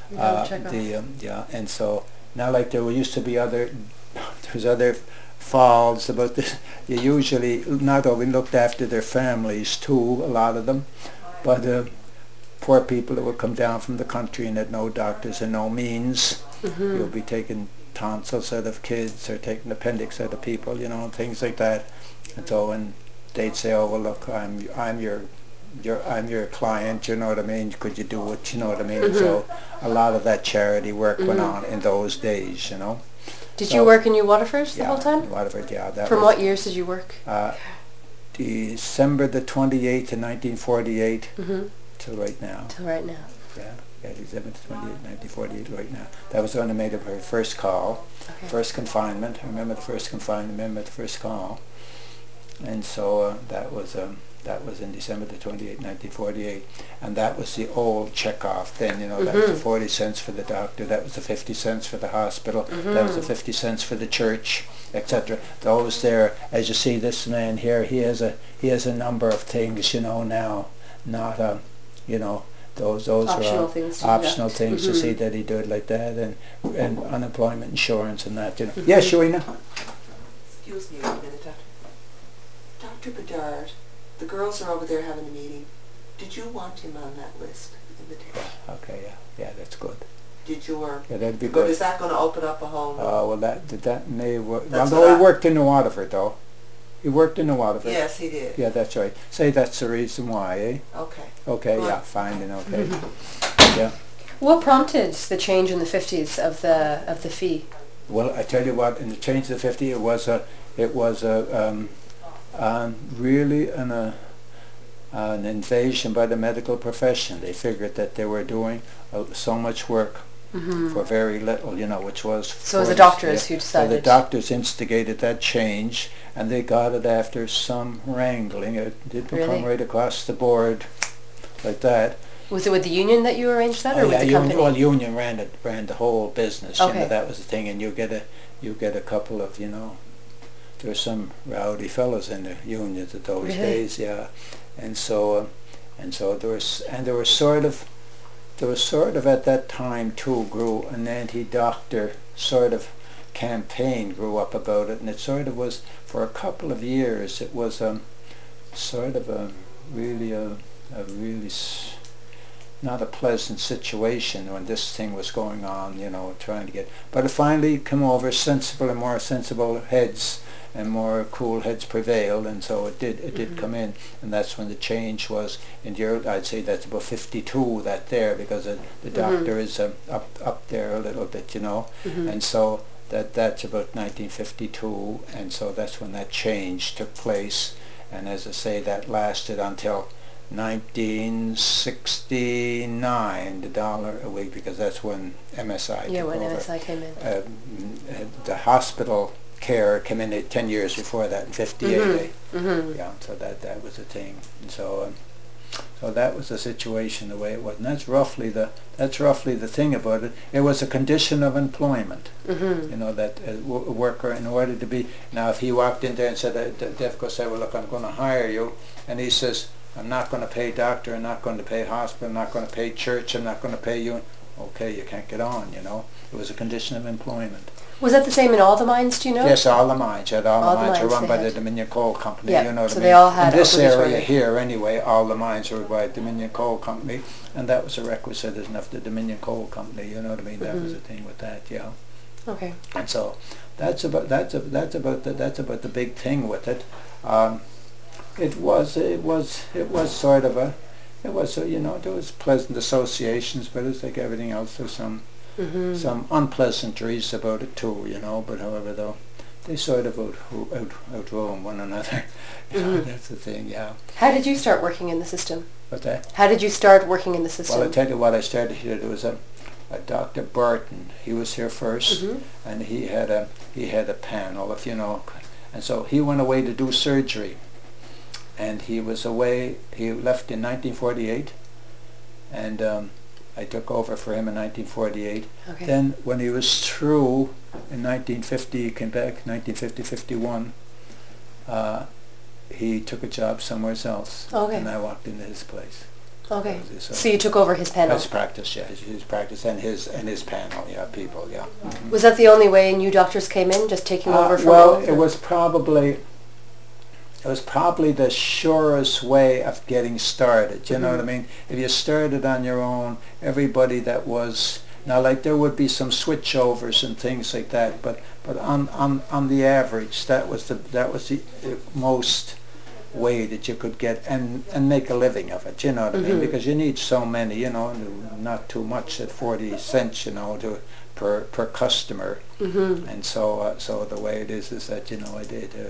And so now, like there used to be there's other falls about this. You usually not only looked after their families too, a lot of them, but poor people that would come down from the country and had no doctors and no means. You'll be taking tonsils out of kids or taking appendix out of people, things like that. And so, and they'd say, "Oh well, look, I'm your client, you know what I mean? Could you do it, you know what I mean?" So a lot of that charity work went on in those days, Did you work in New Waterford the whole time? In Waterford, yeah. From what years did you work? December the 28th of 1948 till right now. Till right now. Yeah, December the 28th, 1948, right now. That was when I made her first call, first confinement. I remember the first confinement, I remember the first call. And so that was in December the 28th, 1948, and that was the old checkoff then, that was the 40 cents for the doctor, that was the 50 cents for the hospital, that was the 50 cents for the church, etc. Those there, as you see this man here, he has a number of things, now, not, those optional are things optional things to see that he did like that, and unemployment insurance and that, Yes, Sharina? Excuse me a minute, Dr. Bedard, the girls are over there having a meeting. Did you want him on that list, invitation? Okay, yeah, that's good. Did you, or Yeah, that'd be good. is that going to open up a whole new... Well, that may work. Although he worked in New Waterford, though. He worked in New Waterford. Yes, he did. Yeah, that's right. Say that's the reason why, eh? Okay. Okay, Good. yeah, fine, okay. Yeah. What prompted the change in the 50s of the fee? Well, I tell you what, in the change of the 50, it was really an invasion by the medical profession. They figured that they were doing so much work for very little, which was... So it was the doctors who decided? So the doctors instigated that change, and they got it after some wrangling. It didn't come right across the board like that. Was it with the union that you arranged that, or with the company? Well, union ran the whole business. Okay. That was the thing, and you get a couple of, there's some rowdy fellows in the unions at those days, yeah. And so there was sort of at that time too grew an anti-doctor sort of campaign grew up about it, and it sort of was for a couple of years. It was sort of a really not a pleasant situation when this thing was going on, trying to get... But it finally came over, more sensible heads and more cool heads prevailed, and so it did come in, and that's when the change was in the early, I'd say that's about 52, that there, because the doctor is up there a little bit, and so that's about 1952, and so that's when that change took place, and as I say, that lasted until 1969, the dollar a week, because that's when MSI took over. MSI came in. The hospital care came in 10 years before that, in 58. Yeah, so that was the thing. And so So that was the situation the way it was, and that's roughly the thing about it. It was a condition of employment. You know, that a worker, in order to be, now if he walked in there and said, Defco said, well look, I'm going to hire you, and he says, I'm not going to pay doctor, I'm not going to pay hospital, I'm not going to pay church, I'm not going to pay you. Okay, you can't get on, you know. It was a condition of employment. Was that the same in all the mines, do you know? Yes, all the mines. All the mines are mines run they by the had. Dominion Coal Company, Yeah, you know what so I mean? they all had in this obligatory. area here, anyway, all the mines were by Dominion Coal Company, and that was a requisite of the Dominion Coal Company, you know what I mean? That was the thing with that, yeah. Okay. And so that's about the big thing with it. It was sort of a, you know, there was pleasant associations, but it's like everything else. There's some unpleasantries about it too, you know. But however, though, they sort of outgrown one another. You know, that's the thing, yeah. How did you start working in the system? What's that? How did you start working in the system? Well, I tell you what, I started here. There was a Dr. Burton. He was here first, and he had a panel, if you know, and so he went away to do surgery. And he was away, he left in 1948, and I took over for him in 1948. Okay. Then when he was through in 1950, he came back, 1950-51, he took a job somewhere else, Okay. and I walked into his place. Okay. So you took over his panel? His practice, yeah, his practice and his panel, yeah, people, yeah. Was that the only way new doctors came in, just taking over from well, old? it was probably the surest way of getting started. You know what I mean? If you started on your own, everybody that was, now like there would be some switchovers and things like that, but on the average, that was the most way that you could get and make a living of it. You know what I mean? Because you need so many, you know, and not too much at 40 cents, you know, per customer. And so the way it is that, you know,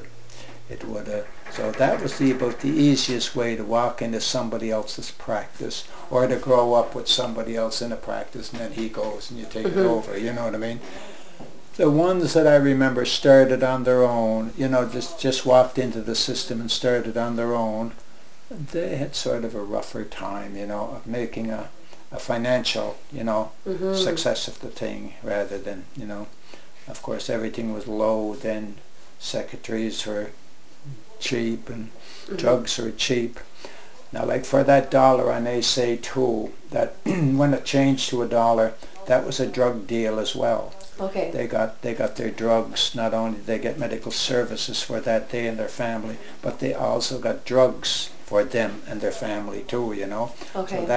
it would so that was about the easiest way to walk into somebody else's practice, or to grow up with somebody else in a practice and then he goes and you take it over, you know what I mean? The ones that I remember started on their own, you know, just walked into the system and started on their own, they had sort of a rougher time, you know, of making a financial, you know, success of the thing, rather than, you know, of course everything was low then. Secretaries were cheap and drugs were cheap. Now, like for that dollar, I may say too that when it changed to $1, that was a drug deal as well. Okay. They got their drugs. Not only did they get medical services for that day and their family, but they also got drugs for them and their family too. You know. Okay. So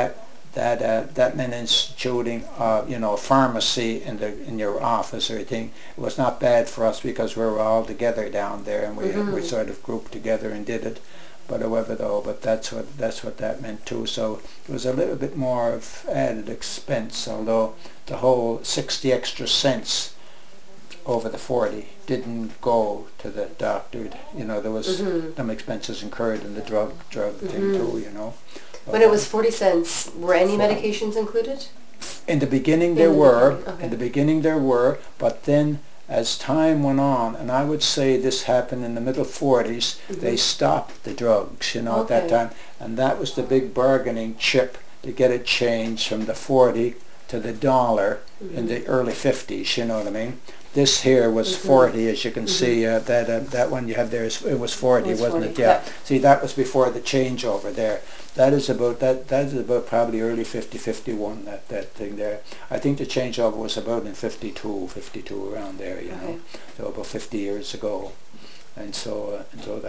that meant instituting, you know, a pharmacy in your office or anything. It was not bad for us because we were all together down there, and we sort of grouped together and did it. But however, though, that's what that meant too. So it was a little bit more of added expense, although the whole 60 extra cents over the 40 didn't go to the doctor. You know, there was some expenses incurred in the drug thing too, you know. When it was 40 cents, were any medications included? In the beginning there were. In the beginning there were, but then as time went on, and I would say this happened in the middle 40s, they stopped the drugs, you know, at that time. And that was the big bargaining chip to get it changed from the 40 to the dollar in the early 50s, you know what I mean? This here was 40, as you can see. That one you have there, it was 40, wasn't it? Yeah. See, that was before the changeover there. That is about probably early 50, 51, that thing there. I think the changeover was about in 52 around there, you know. So about 50 years ago. And so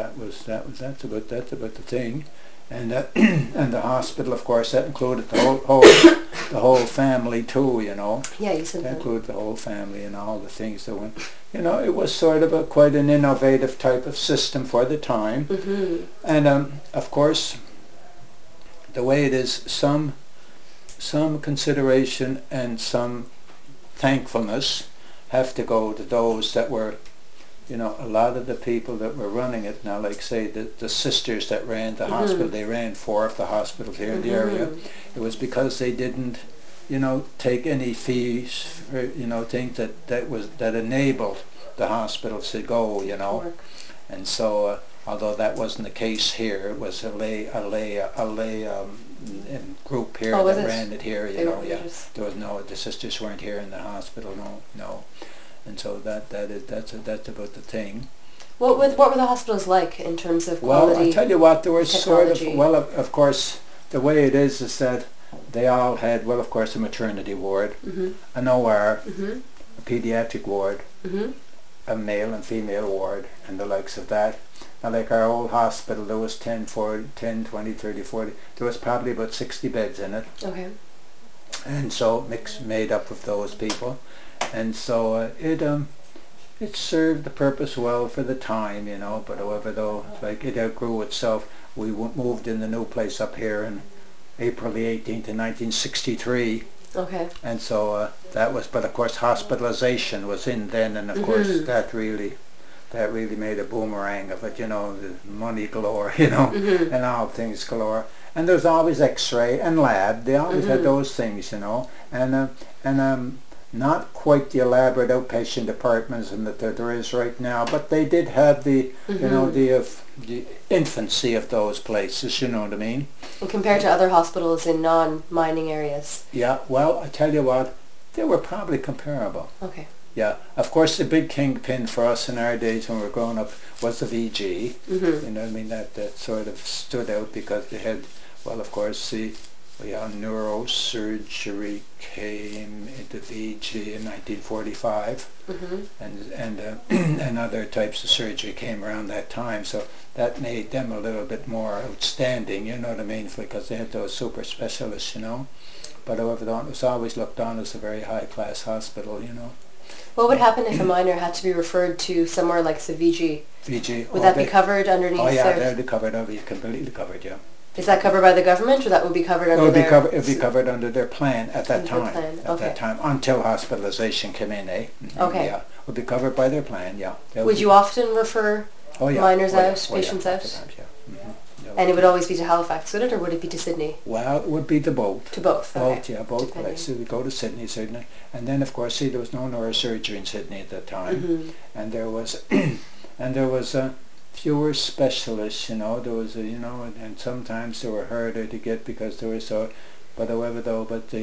that's about the thing. And and the hospital, of course, that included the whole family too, you know. Yeah, you said that. That included the whole family and all the things that went. You know, it was sort of quite an innovative type of system for the time. And of course, the way it is, some consideration and some thankfulness have to go to those that were, you know, a lot of the people that were running it now, like say the sisters that ran the hospital, they ran 4 of the hospitals here in the area. It was because they didn't, you know, take any fees for, you know, things that enabled the hospitals to go, you know. And so although that wasn't the case here. It was a lay group here was that it? ran it here. They You were know, yeah. religious. There was no, the sisters weren't here in the hospital. No. And so that's about the thing. What were the hospitals like in terms of Well, I quality? tell you what, there was sort of, technology? well, of course, the way it is that they all had, well, of course, a maternity ward, Mhm. an OR, Mhm. a pediatric ward, Mhm. a male and female ward, and the likes of that. Now, like our old hospital, there was 10, 20, 30, 40. There was probably about 60 beds in it, Okay. and so made up of those people. And so it served the purpose well for the time, you know, but however, though, like it outgrew itself. We moved in the new place up here in April the 18th in 1963, Okay. and so that was, but of course hospitalization was in then, and of course Mhm. that really made a boomerang of it, you know, the money galore, you know, Mhm. and all things galore. And there's always X-ray and lab. They always had Mhm. those things, you know, and not quite the elaborate outpatient departments and that there is right now, but they did have the, you know, Mhm. the infancy of those places, you know what I mean? And compared to other hospitals in non-mining areas. Yeah, well, I tell you what, they were probably comparable. Okay. Yeah, of course the big kingpin for us in our days when we were growing up was the VG. Mhm. You know what I mean? That sort of stood out because they had, well, of course, neurosurgery came into VG in 1945, Mhm. and and other types of surgery came around that time. So that made them a little bit more outstanding. You know what I mean? Because they had those super specialists, you know. But however, it was always looked on as a very high-class hospital, you know. What would happen if a miner had to be referred to somewhere like Savigi? VG, Would that be covered oh underneath yeah, their? they'd be covered, they'd be completely covered, yeah. Is that covered by the government, or that would be covered It under would be their? covered. It would be covered under their plan at that Under their time. plan, At that okay. time, until hospitalization came in, eh? Okay. Yeah, would be covered by their plan. Yeah. Would you often refer Oh yeah. miners Oh yeah. out, Oh yeah. patients Lots of out? times. Yeah. And it would always be to Halifax, would it, or would it be to Sydney? Well, it would be the both. To both, okay. Both, yeah, both Depending. places. We go to Sydney, certainly, and then of course, see, there was no neurosurgery in Sydney at that time, Mhm. and there was, and there was fewer specialists. You know, there was, you know, and sometimes they were harder to get because there was so. But however, though,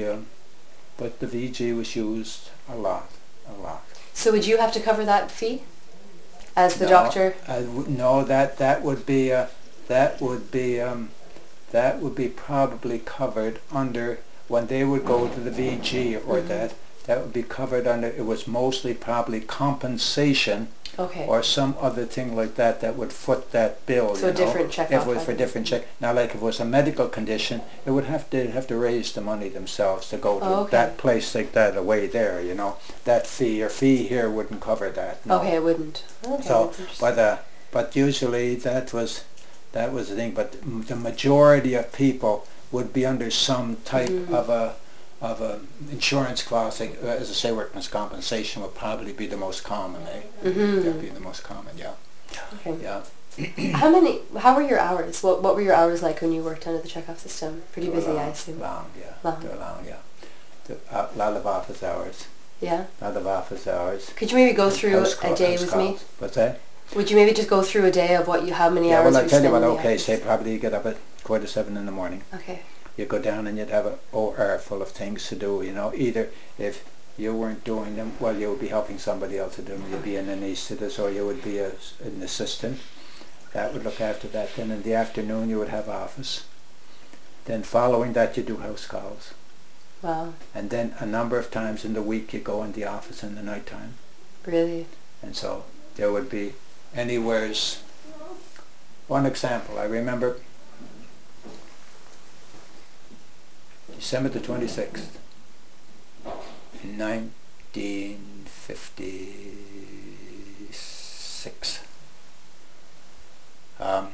but the VG was used a lot, a lot. So would you have to cover that fee as the No, doctor? no, that would be that would be that would be probably covered under when they would go to the VG or Mhm. that would be covered under, it was mostly probably compensation Okay. or some other thing like that that would foot that bill, So you a know, different check if it off was for item. different check. Now, like if it was a medical condition, it would have to raise the money themselves to go to Oh, okay. that place like that away there, you know. That fee here wouldn't cover that, no. Okay, it wouldn't. Okay, So, that's interesting. but usually that was the thing. But the majority of people would be under some type Mhm. of a insurance clause. Like, as I say, workman's compensation would probably be the most common. Eh? That'd be Mhm. the most common. Yeah, Okay. yeah. How were your hours? What were your hours like when you worked under the Chekhov system? Pretty They were busy, I long, assume. long. Yeah, Long. they were long. Yeah, a lot of office hours. Yeah. A lot of office hours. Could you maybe go And through a day house with me? calls. What's that? Would you maybe just go through a day of how many Yeah, well, hours I you tell you spend what, in the okay, say office? probably you get up at 7:15 in the morning. Okay. You go down and you'd have an OR full of things to do, you know. Either if you weren't doing them, well, you would be helping somebody else to do them. You'd be an anaesthetist or you would be an assistant. That would look after that. Then in the afternoon you would have office. Then following that you do house calls. Wow. And then a number of times in the week you go in the office in the night time. Really? And so there would be anywhere's. One example, I remember December the 26th in 1956. Um,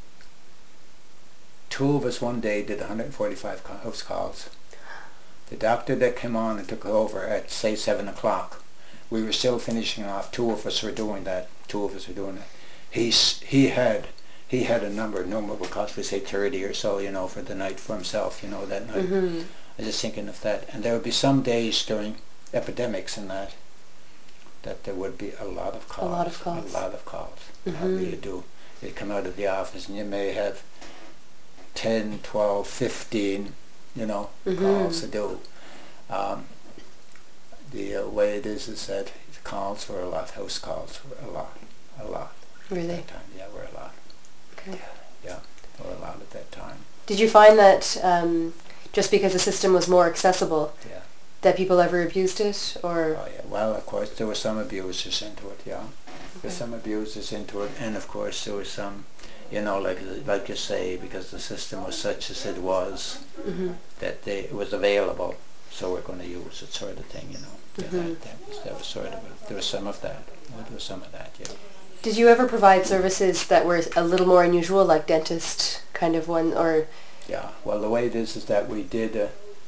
Two of us one day did 145 house calls. The doctor that came on and took over at, say, 7 o'clock, we were still finishing off. Two of us were doing that. He had a number. Normal would cost, we say, 30 or so, you know, for the night for himself, you know, that night. Mm-hmm. I was just thinking of that. And there would be some days during epidemics and that there would be a lot of calls. A lot of calls. A lot of calls. How do Mm-hmm. you do? you come out of the office and you may have 10, 12, 15, calls to do. The way it is that the calls were a lot, house calls were a lot. Really? At that time, yeah, were a lot. Okay. Yeah, were a lot at that time. Did you find that just because the system was more accessible, Yeah. that people ever abused it, or? Oh yeah. Well, of course there were some abusers into it. Yeah. There's some abusers into it, and of course there was some, like you say, because the system was such as it was, that it was available, so we're going to use it, sort of thing. Yeah, that was sort of there was some of that. There was some of that. Yeah. Did you ever provide services that were a little more unusual, like dentist kind of one, or? Yeah. Well, the way it is that we did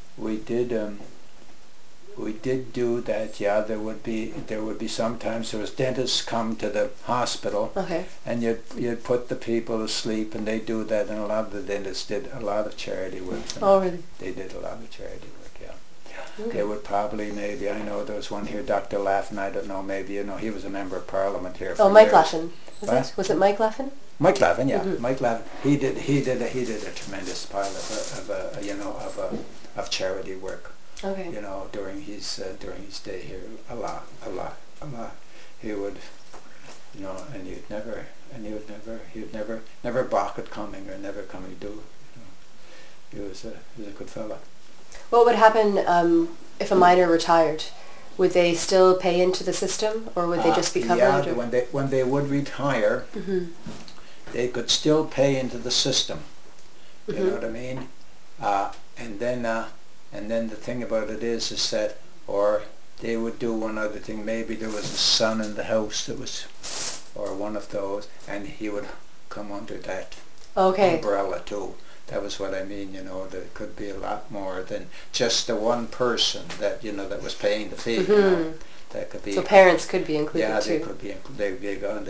do that. Yeah, there would be sometimes there was dentists come to the hospital, Okay. and you'd put the people to sleep, and they do that, and a lot of the dentists did a lot of charity work. Oh, really? They did a lot of charity work. Yeah. Okay. They would probably, maybe, I know there was one here, Dr. Laffin. I don't know, maybe he was a member of Parliament here for Oh, Mike years. Laffin. What? Was it Mike Laffin? Mike Laffin, yeah, Mike Laffin. He did a tremendous pile of charity work. Okay. During his stay here, a lot. He would, and he'd never balk at coming or never coming to. He was a good fella. What would happen if a miner retired? Would they still pay into the system, or would they just be covered? Yeah, when they would retire, they could still pay into the system. You know what I mean? And then the thing about it is that, or they would do one other thing. Maybe there was a son in the house that was, or one of those, and he would come under that umbrella too. That was what I mean. There could be a lot more than just the one person that that was paying the fee. That could be. So parents could be included too. Yeah, they could be. They'd be gone.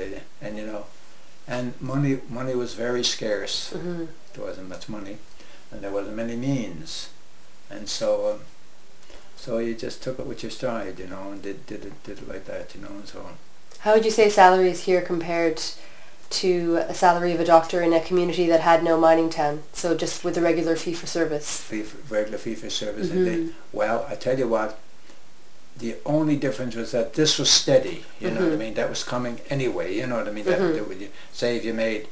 And money was very scarce. There wasn't much money, and there wasn't many means, and so you just took it with your stride, and did it like that, and so on. How would you say salaries here compared to a salary of a doctor in a community that had no mining town? So just with a regular fee for service. Regular fee for service. Well, I tell you what. The only difference was that this was steady. You know what I mean? That was coming anyway. You know what I mean? That would say if you made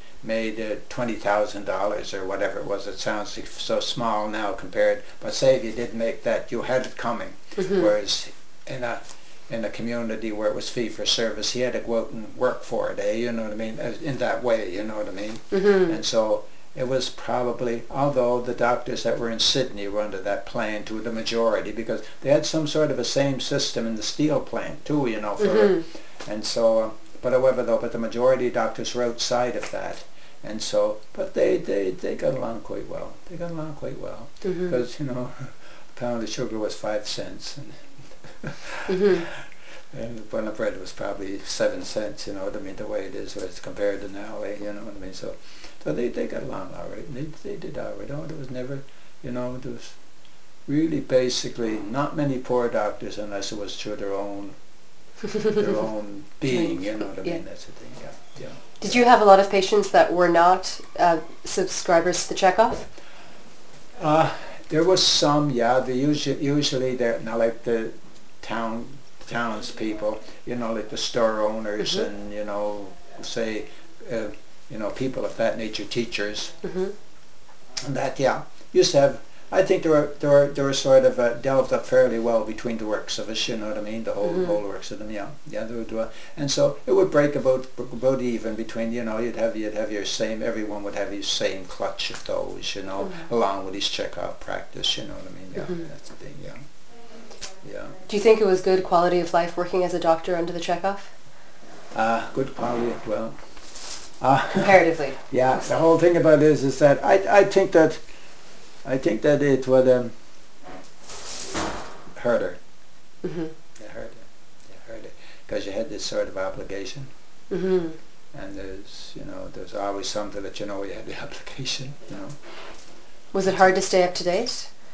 $20,000 or whatever it was. It sounds so small now compared, but say if you did make that, you had it coming. Whereas in a community where it was fee for service, you had to go out and work for it. You know what I mean? In that way, you know what I mean? And so it was probably, although the doctors that were in Sydney were under that plan to the majority, because they had some sort of a same system in the steel plant too, and so, but the majority of doctors were outside of that, and so, but they got along quite well. They got along quite well, because, a pound of sugar was 5 cents, and and a bun of bread was probably 7 cents, you know what I mean, the way it is, as compared to now, you know what I mean, so they got along all right, and they did all right. There was never, there was really basically not many poor doctors unless it was through their own being, you know what I mean, that's the thing, yeah. Did you have a lot of patients that were not subscribers to the checkoff? There was some, yeah. They usually they're not like the townspeople, like the store owners and say people of that nature, teachers, and that used to have. I think they were sort of delved up fairly well between the works of us, you know what I mean, the whole works of them, yeah, they would do, and so it would break about even between, you'd have your same, everyone would have his same clutch of those, along with his checkoff practice, you know what I mean, yeah, that's the thing, yeah. Do you think it was good quality of life working as a doctor under the checkoff? Good quality, well. Comparatively. Yeah, the whole thing about it is that I think that it would hurt her. It hurt her, because you had this sort of obligation, and there's always something that you had the obligation. Was it hard to stay up to date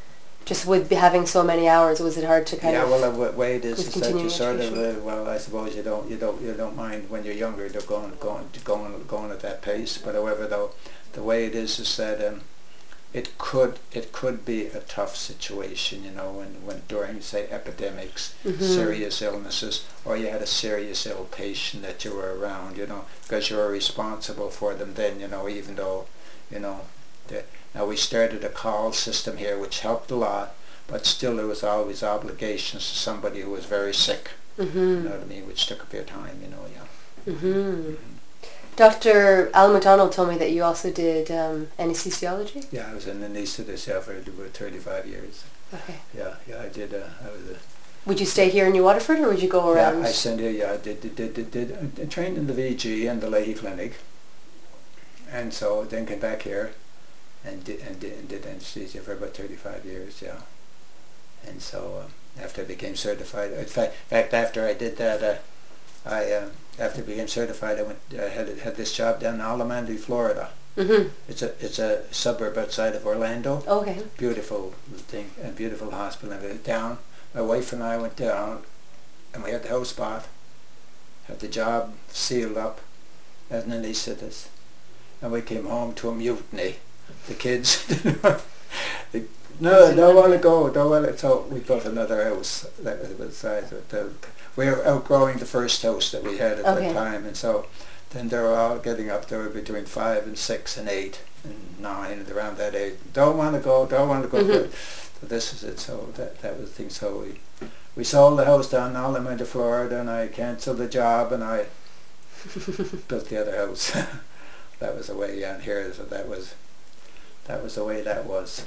Just with having so many hours, was it hard to kind Yeah, of well, the way it is with is that you continuing sort of, education? well, I suppose you don't mind when you're younger, they're going at that pace. But however, though, the way it is that it could be a tough situation, you know, when during, say, epidemics, serious illnesses, or you had a serious ill patient that you were around, you know, because you were responsible for them then, you know, even though, you know, now we started a call system here, which helped a lot, but still there was always obligations to somebody who was very sick, you know what I mean, which took up your time, you know, yeah. Dr. Al McDonald told me that you also did anesthesiology. Yeah, I was an anesthetist for about 35 years. Okay. Yeah, I did. I was a. Would you stay here in New Waterford, or would you go around? Yeah, I sent here. Yeah, I I trained in the VG and the Leahy Clinic, and so then came back here, and did anesthesia for about 35 years. Yeah, and so after I became certified, in fact, after I did that, I after I became certified, I went. I had this job down in Alamanda, Florida. It's a suburb outside of Orlando. Okay. Beautiful thing, and beautiful hospital. And we went down. My wife and I went down, and we had the house bought, had the job sealed up as an anaesthetist, and we came home to a mutiny. The kids, they, no, don't want to go, don't want to. So we built another house that was about the size of the. We were outgrowing the first house that we had at that time, and so then they were all getting up. They were between 5 and 6 and 8 and 9, and around that age. Don't want to go, don't want to go. So this is it. So that was the thing. So we sold the house down in Alameda, Florida, and I canceled the job, and I built the other house. That was the way down here. So that was the way that was.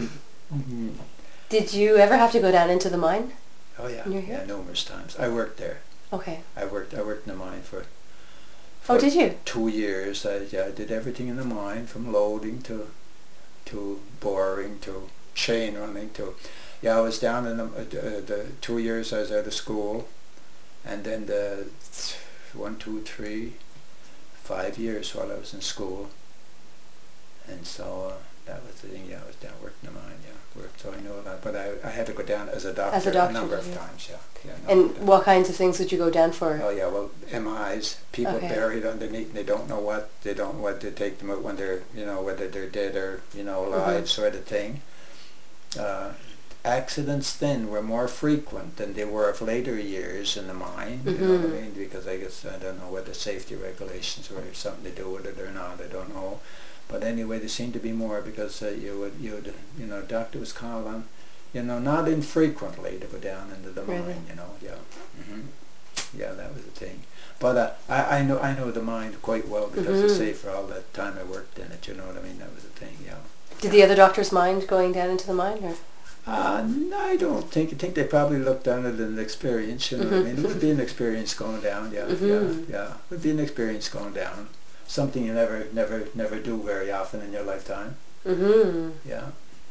Did you ever have to go down into the mine? Oh yeah, yeah, numerous times. I worked there. Okay. I worked in the mine for oh, did you? 2 years. I did everything in the mine, from loading to boring to chain running to. Yeah, I was down in the 2 years I was out of school, and then the 1, 2, 3, 5 years while I was in school, and so that was the thing. Yeah, I was down working in the mine. Yeah, worked, so I know a lot. But I had to go down as a doctor, a number of times. Yeah, yeah. And what kinds of things would you go down for? Oh yeah, well, MIs, people buried underneath, and they don't know what they take them out when they're, you know, whether they're dead or, you know, alive, sort of thing. Accidents then were more frequent than they were of later years in the mine, you know what I mean, because I guess, I don't know whether safety regulations were something to do with it or not, I don't know. But anyway, there seemed to be more because you know, doctor was called on, you know, not infrequently to go down into the mine, you know, yeah. Yeah, that was the thing. But I know the mine quite well because I say for all that time I worked in it, you know what I mean, that was the thing, yeah. Did the other doctors mind going down into the mine, or? I don't think. I think they probably looked on it as an experience. You know what I mean? It would be an experience going down. Yeah, yeah. It would be an experience going down. Something you never do very often in your lifetime. Yeah.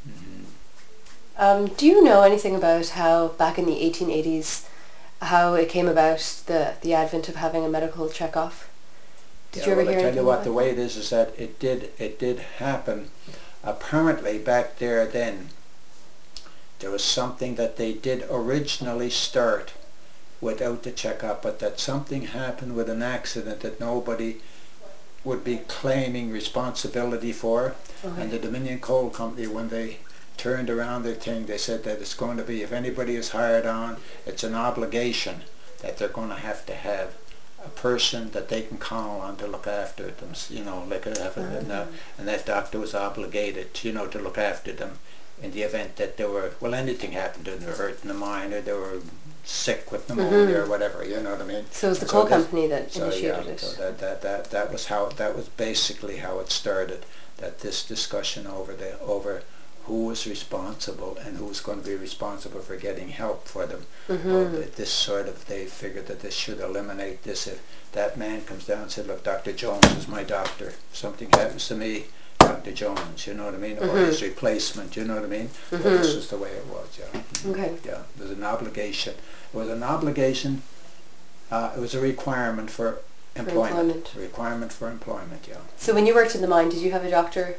Do you know anything about how back in the 1880s, how it came about the advent of having a medical checkoff? Did you ever hear anything about that? I tell you what, the way it is that it did happen. Apparently back there then, there was something that they did originally start without the checkup, but that something happened with an accident that nobody would be claiming responsibility for. And the Dominion Coal Company, when they turned around their thing, they said that it's going to be, if anybody is hired on, it's an obligation that they're going to have a person that they can call on to look after them, you know, like and that doctor was obligated, you know, to look after them in the event that they were, well, anything happened to them, they were hurt in the mine, or they were sick with pneumonia or whatever, you know what I mean? So it was the coal company that initiated it. So that was how, that was basically how it started, that this discussion over who was responsible and who was going to be responsible for getting help for them. Well, this sort of, they figured that this should eliminate this. If that man comes down and said, look, Dr. Jones is my doctor, if something happens to me, Dr. Jones, you know what I mean, or his replacement, you know what I mean. Well, this is the way it was. Yeah. Okay. Yeah, there's an obligation. It was an obligation. It was a requirement for employment. A requirement for employment. Yeah. So when you worked in the mine, did you have a doctor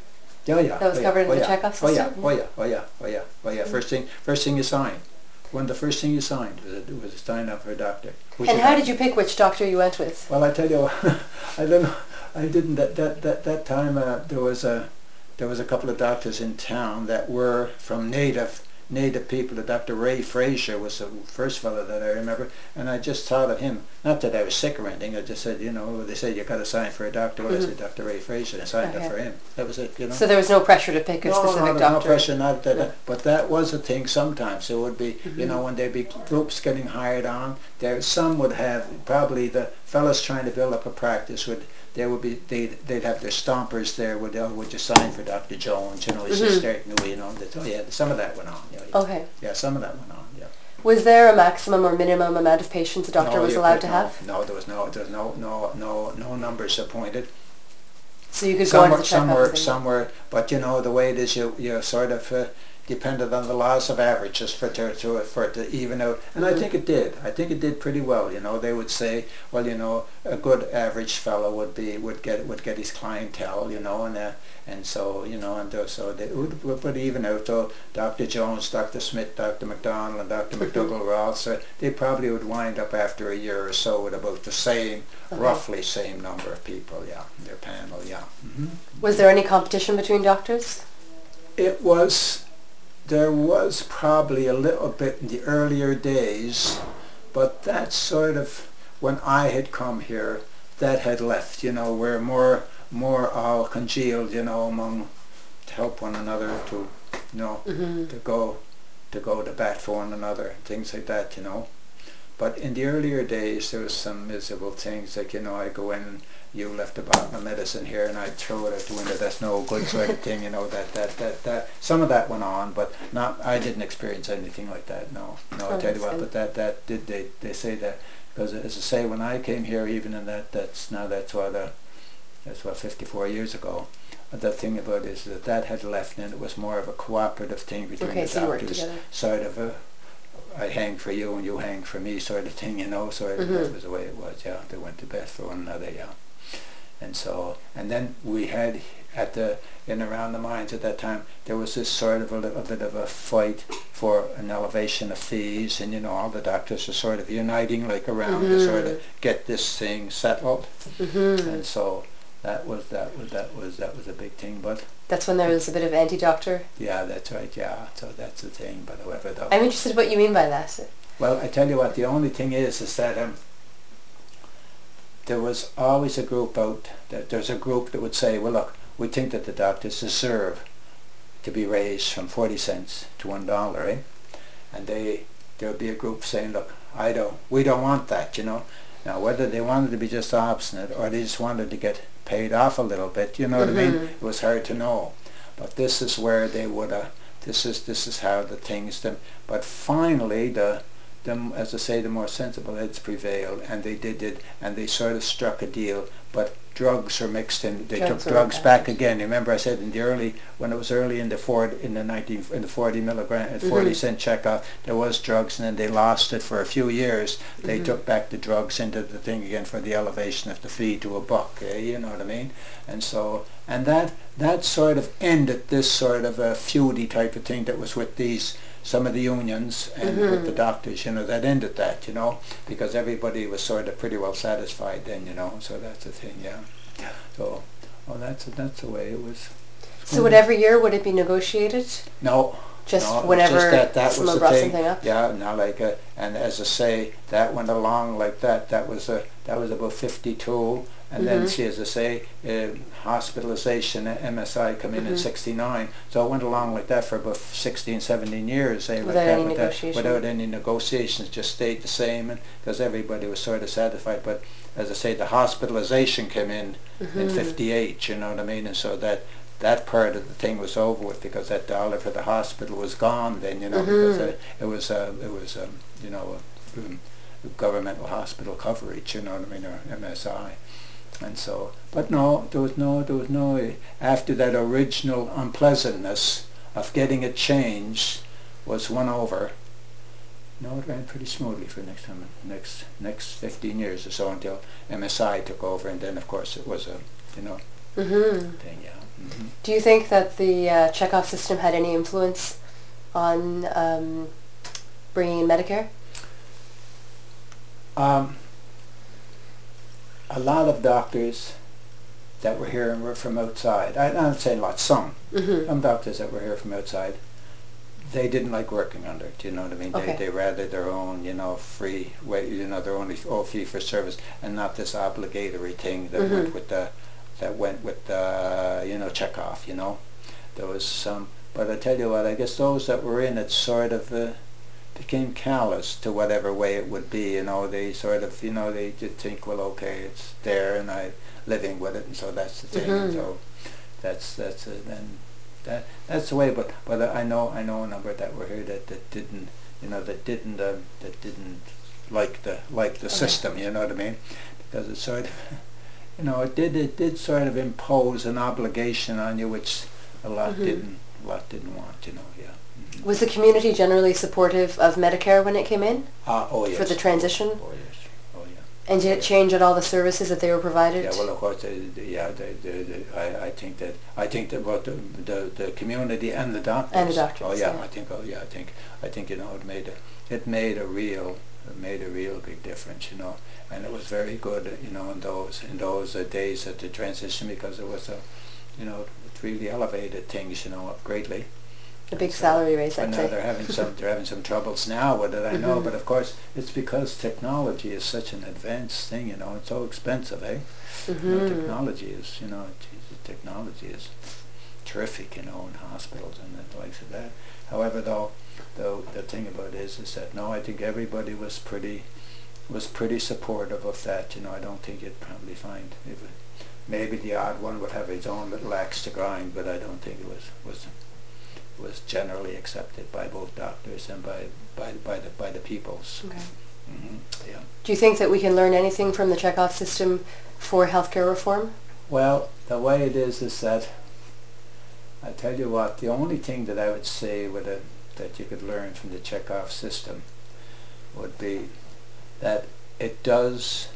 Yeah, yeah. that was Oh, yeah. covered in Oh, the yeah. checkoff Oh, yeah. system? Oh, yeah. Oh, yeah. Oh, yeah. Oh, yeah. First thing you signed. One of the first thing you signed was a sign up for a doctor. And how did you pick which doctor you went with? Well, I tell you, I don't know. I didn't. That time there was a couple of doctors in town that were from native people. Dr. Ray Fraser was the first fellow that I remember, and I just thought of him. Not that I was sick or anything. I just said, they said you got to sign for a doctor. Well, I said Dr. Ray Fraser, and I signed up for him. That was it. So there was no pressure to pick a specific doctor? No pressure, not that. But that was a thing sometimes. It would be, when there'd be groups getting hired on, some would have, probably the fellas trying to build up a practice they'd have their stompers there, would you sign for Dr. Jones, he's just starting away, some of that went on. Okay. Yeah, some of that went on, yeah. Was there a maximum or minimum amount of patients a doctor was allowed to have? No, there was no numbers appointed. So you could go on to the checkup. But the way it is, you sort of depended on the laws of averages for it to even out. And I think it did. I think it did pretty well. They would say, well, a good average fellow would get his clientele, and so so they would even out. So Dr. Jones, Dr. Smith, Dr. McDonald, and Dr. McDougall were all, so they probably would wind up after a year or so with about the same, roughly same number of people, their panel, Was there any competition between doctors? There was probably a little bit in the earlier days, but that sort of, when I had come here, that had left, we're more all congealed, among, to help one another, to go to bat for one another, things like that, But in the earlier days, there was some miserable things, like, I go in and you left a bottle of medicine here and I'd throw it out the window, that's no good sort of thing, that some of that went on, but I didn't experience anything like that, no, I tell you what, but that did, they say that, because as I say, when I came here, even in that's what, 54 years ago, the thing about it is that had left, and it was more of a cooperative thing between the doctors, sort of I hang for you and you hang for me sort of thing, sort of, that was the way it was, they went to bat for one another, and then we had in around the mines at that time, there was this sort of a little bit of a fight for an elevation of fees, and all the doctors were sort of uniting like around to sort of get this thing settled, and so that was a big thing, but that's when there was a bit of anti-doctor? Yeah, that's right, so that's the thing, but however though. I'm interested in what you mean by that. Well, I tell you what, the only thing is that there was always a group there's a group that would say, well look, we think that the doctors deserve to be raised from 40 cents to $1, eh? And there would be a group saying, look, we don't want that, Now, whether they wanted to be just obstinate or they just wanted to get paid off a little bit, you know what I mean? It was hard to know. But this is where they would this is how the things but finally as I say, the more sensible heads prevailed, and they sort of struck a deal, but drugs are mixed in. They took drugs back again. Remember, I said when it was early in the 40 milligram, 40 cent checkoff, there was drugs, and then they lost it for a few years. They took back the drugs into the thing again for the elevation of the fee to $1. You know what I mean? And so, and that sort of ended this sort of a feudy type of thing that was with some of the unions and with the doctors, that ended that, because everybody was sort of pretty well satisfied then, so that's the thing, So, that's the way it was. So would every year, would it be negotiated? No. Just whenever someone brought something up? Yeah, now and as I say, that went along like that. That was about 52. And then, see, as I say, hospitalization, MSI come in 69. So it went along like that for about 16, 17 years. Without any negotiations, just stayed the same, because everybody was sort of satisfied. But as I say, the hospitalization came in 58, you know what I mean? And so that part of the thing was over with, because that dollar for the hospital was gone then, because it was governmental hospital coverage, you know what I mean, or MSI. And so, but no, there was no, after that original unpleasantness of getting it changed was won over. No, it ran pretty smoothly for next 15 years or so, until MSI took over, and then of course it was a, thing, Do you think that the checkoff system had any influence on bringing in Medicare? A lot of doctors that were here and were from outside, I'm not saying a lot, some doctors that were here from outside, they didn't like working under it, you know what I mean? Okay. They rather their own, free way, their own fee for service, and not this obligatory thing that went with the checkoff, There was some, but I tell you what, I guess those that were in it sort of became callous to whatever way it would be, They sort of, they did think, well, okay, it's there, and I'm living with it, and so that's the thing, and so that's it, and that's the way. But I know a number that were here that didn't, that didn't like the system, you know what I mean? Because it sort of, it did sort of impose an obligation on you, which a lot didn't want, yeah. Was the community generally supportive of Medicare when it came in? Oh yes. For the transition? Oh yes. Oh yeah. And did it change at all the services that they were provided? Yeah, well, of course, I think that both the community and the doctors. And the doctors. Oh yeah, I think it made a real big difference, and it was very good, in those days at the transition, because it was it really elevated things, greatly. A big salary raise, But I'd now say. they're having some troubles now with it, I know. But of course, it's because technology is such an advanced thing. It's so expensive, eh? Technology is, technology is terrific, in hospitals and the likes of that. However, though, the thing about it is that no, I think everybody was pretty supportive of that. I don't think you'd probably find maybe the odd one would have his own little axe to grind, but I don't think it was generally accepted by both doctors and by the peoples. Okay. Yeah. Do you think that we can learn anything from the checkoff system for healthcare reform? Well, the way it is that I tell you what, the only thing that I would say that you could learn from the checkoff system would be that it was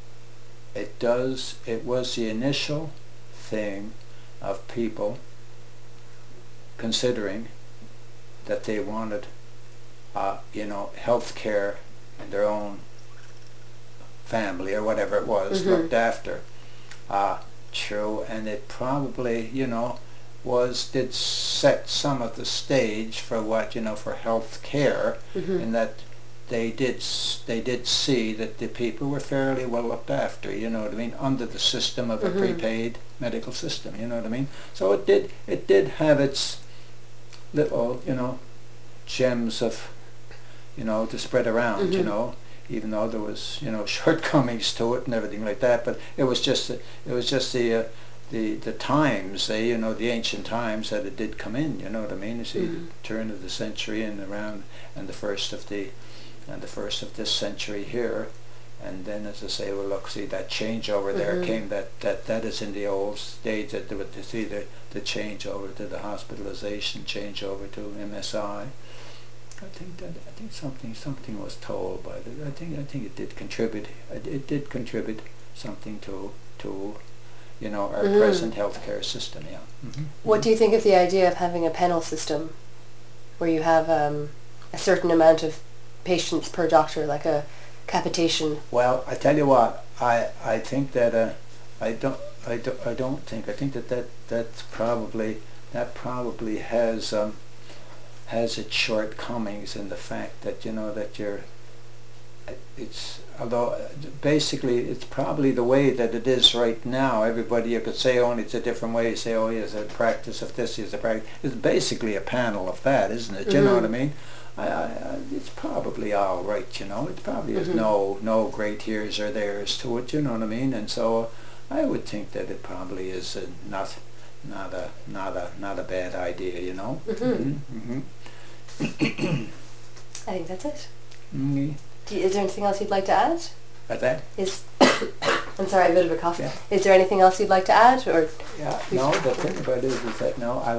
the initial thing of people considering that they wanted, health care in their own family or whatever it was looked after. True, and it probably, did set some of the stage for what, for health care, in that they did see that the people were fairly well looked after, you know what I mean, under the system of a prepaid medical system, you know what I mean. So it did have its little, gems of, to spread around, even though there was, shortcomings to it and everything like that. But it was just the times, the ancient times that it did come in, you know what I mean. You see, the turn of the century and around, and the first of this century here. And then, as I say, well, look, see that change over there came. That is in the old stage. That there would see the change over to the hospitalization, change over to MSI. I think something was told by the. I think it did contribute. It did contribute something to our present healthcare system. Yeah. What do you think of the idea of having a panel system, where you have a certain amount of patients per doctor, like a capitation? Well, I tell you what, I think that I don't think. I think that probably has its shortcomings in the fact that that it's, although basically it's probably the way that it is right now. Everybody, you could say, only it's a different way. You say, oh, here's a practice of this, here's a practice. It's basically a panel of that, isn't it? You know what I mean? It's probably all right, It probably has no great here's or there's to it, you know what I mean? And so I would think that it probably is not a bad idea, I think that's it. Mm-hmm. Is there anything else you'd like to add? At that? I'm sorry, a bit of a cough. Yeah. Is there anything else you'd like to add, or? Yeah. No, the thing about it is that no, I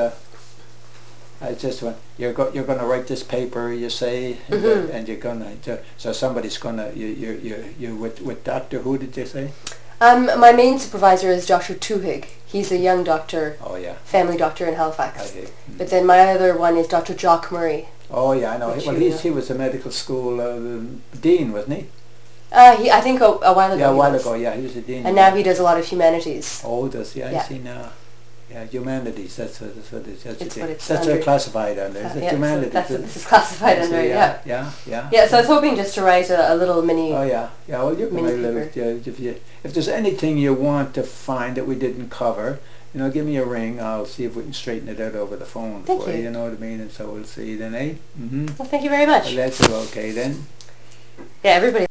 just went. You're going to write this paper, you say, and you're going to. So somebody's going to. You with Doctor who did you say? My main supervisor is Dr. Tuhig. He's a young doctor, Oh yeah. family doctor in Halifax. Okay. But then my other one is Dr. Jock Murray. Oh yeah, I know. Which Well, you he was a medical school dean, wasn't he? I think a while ago Yeah, a he while was. ago. Yeah, he was a dean. And now he does a lot of humanities. Oh, does he? I Yeah. see now. Yeah, humanities. That's what It's what it's that's under. what classified under. Is it Yeah, humanities? that's what this is classified I see, under, yeah. Yeah. Yeah, so I was hoping just to write a little mini... Oh yeah. Well, you can mini write a little. paper. If there's anything you want to find that we didn't cover, give me a ring. I'll see if we can straighten it out over the phone Thank for you. you. You know what I mean? And so we'll see then, eh? Mm-hmm. Well, thank you very much. Well, that's okay then. Yeah, everybody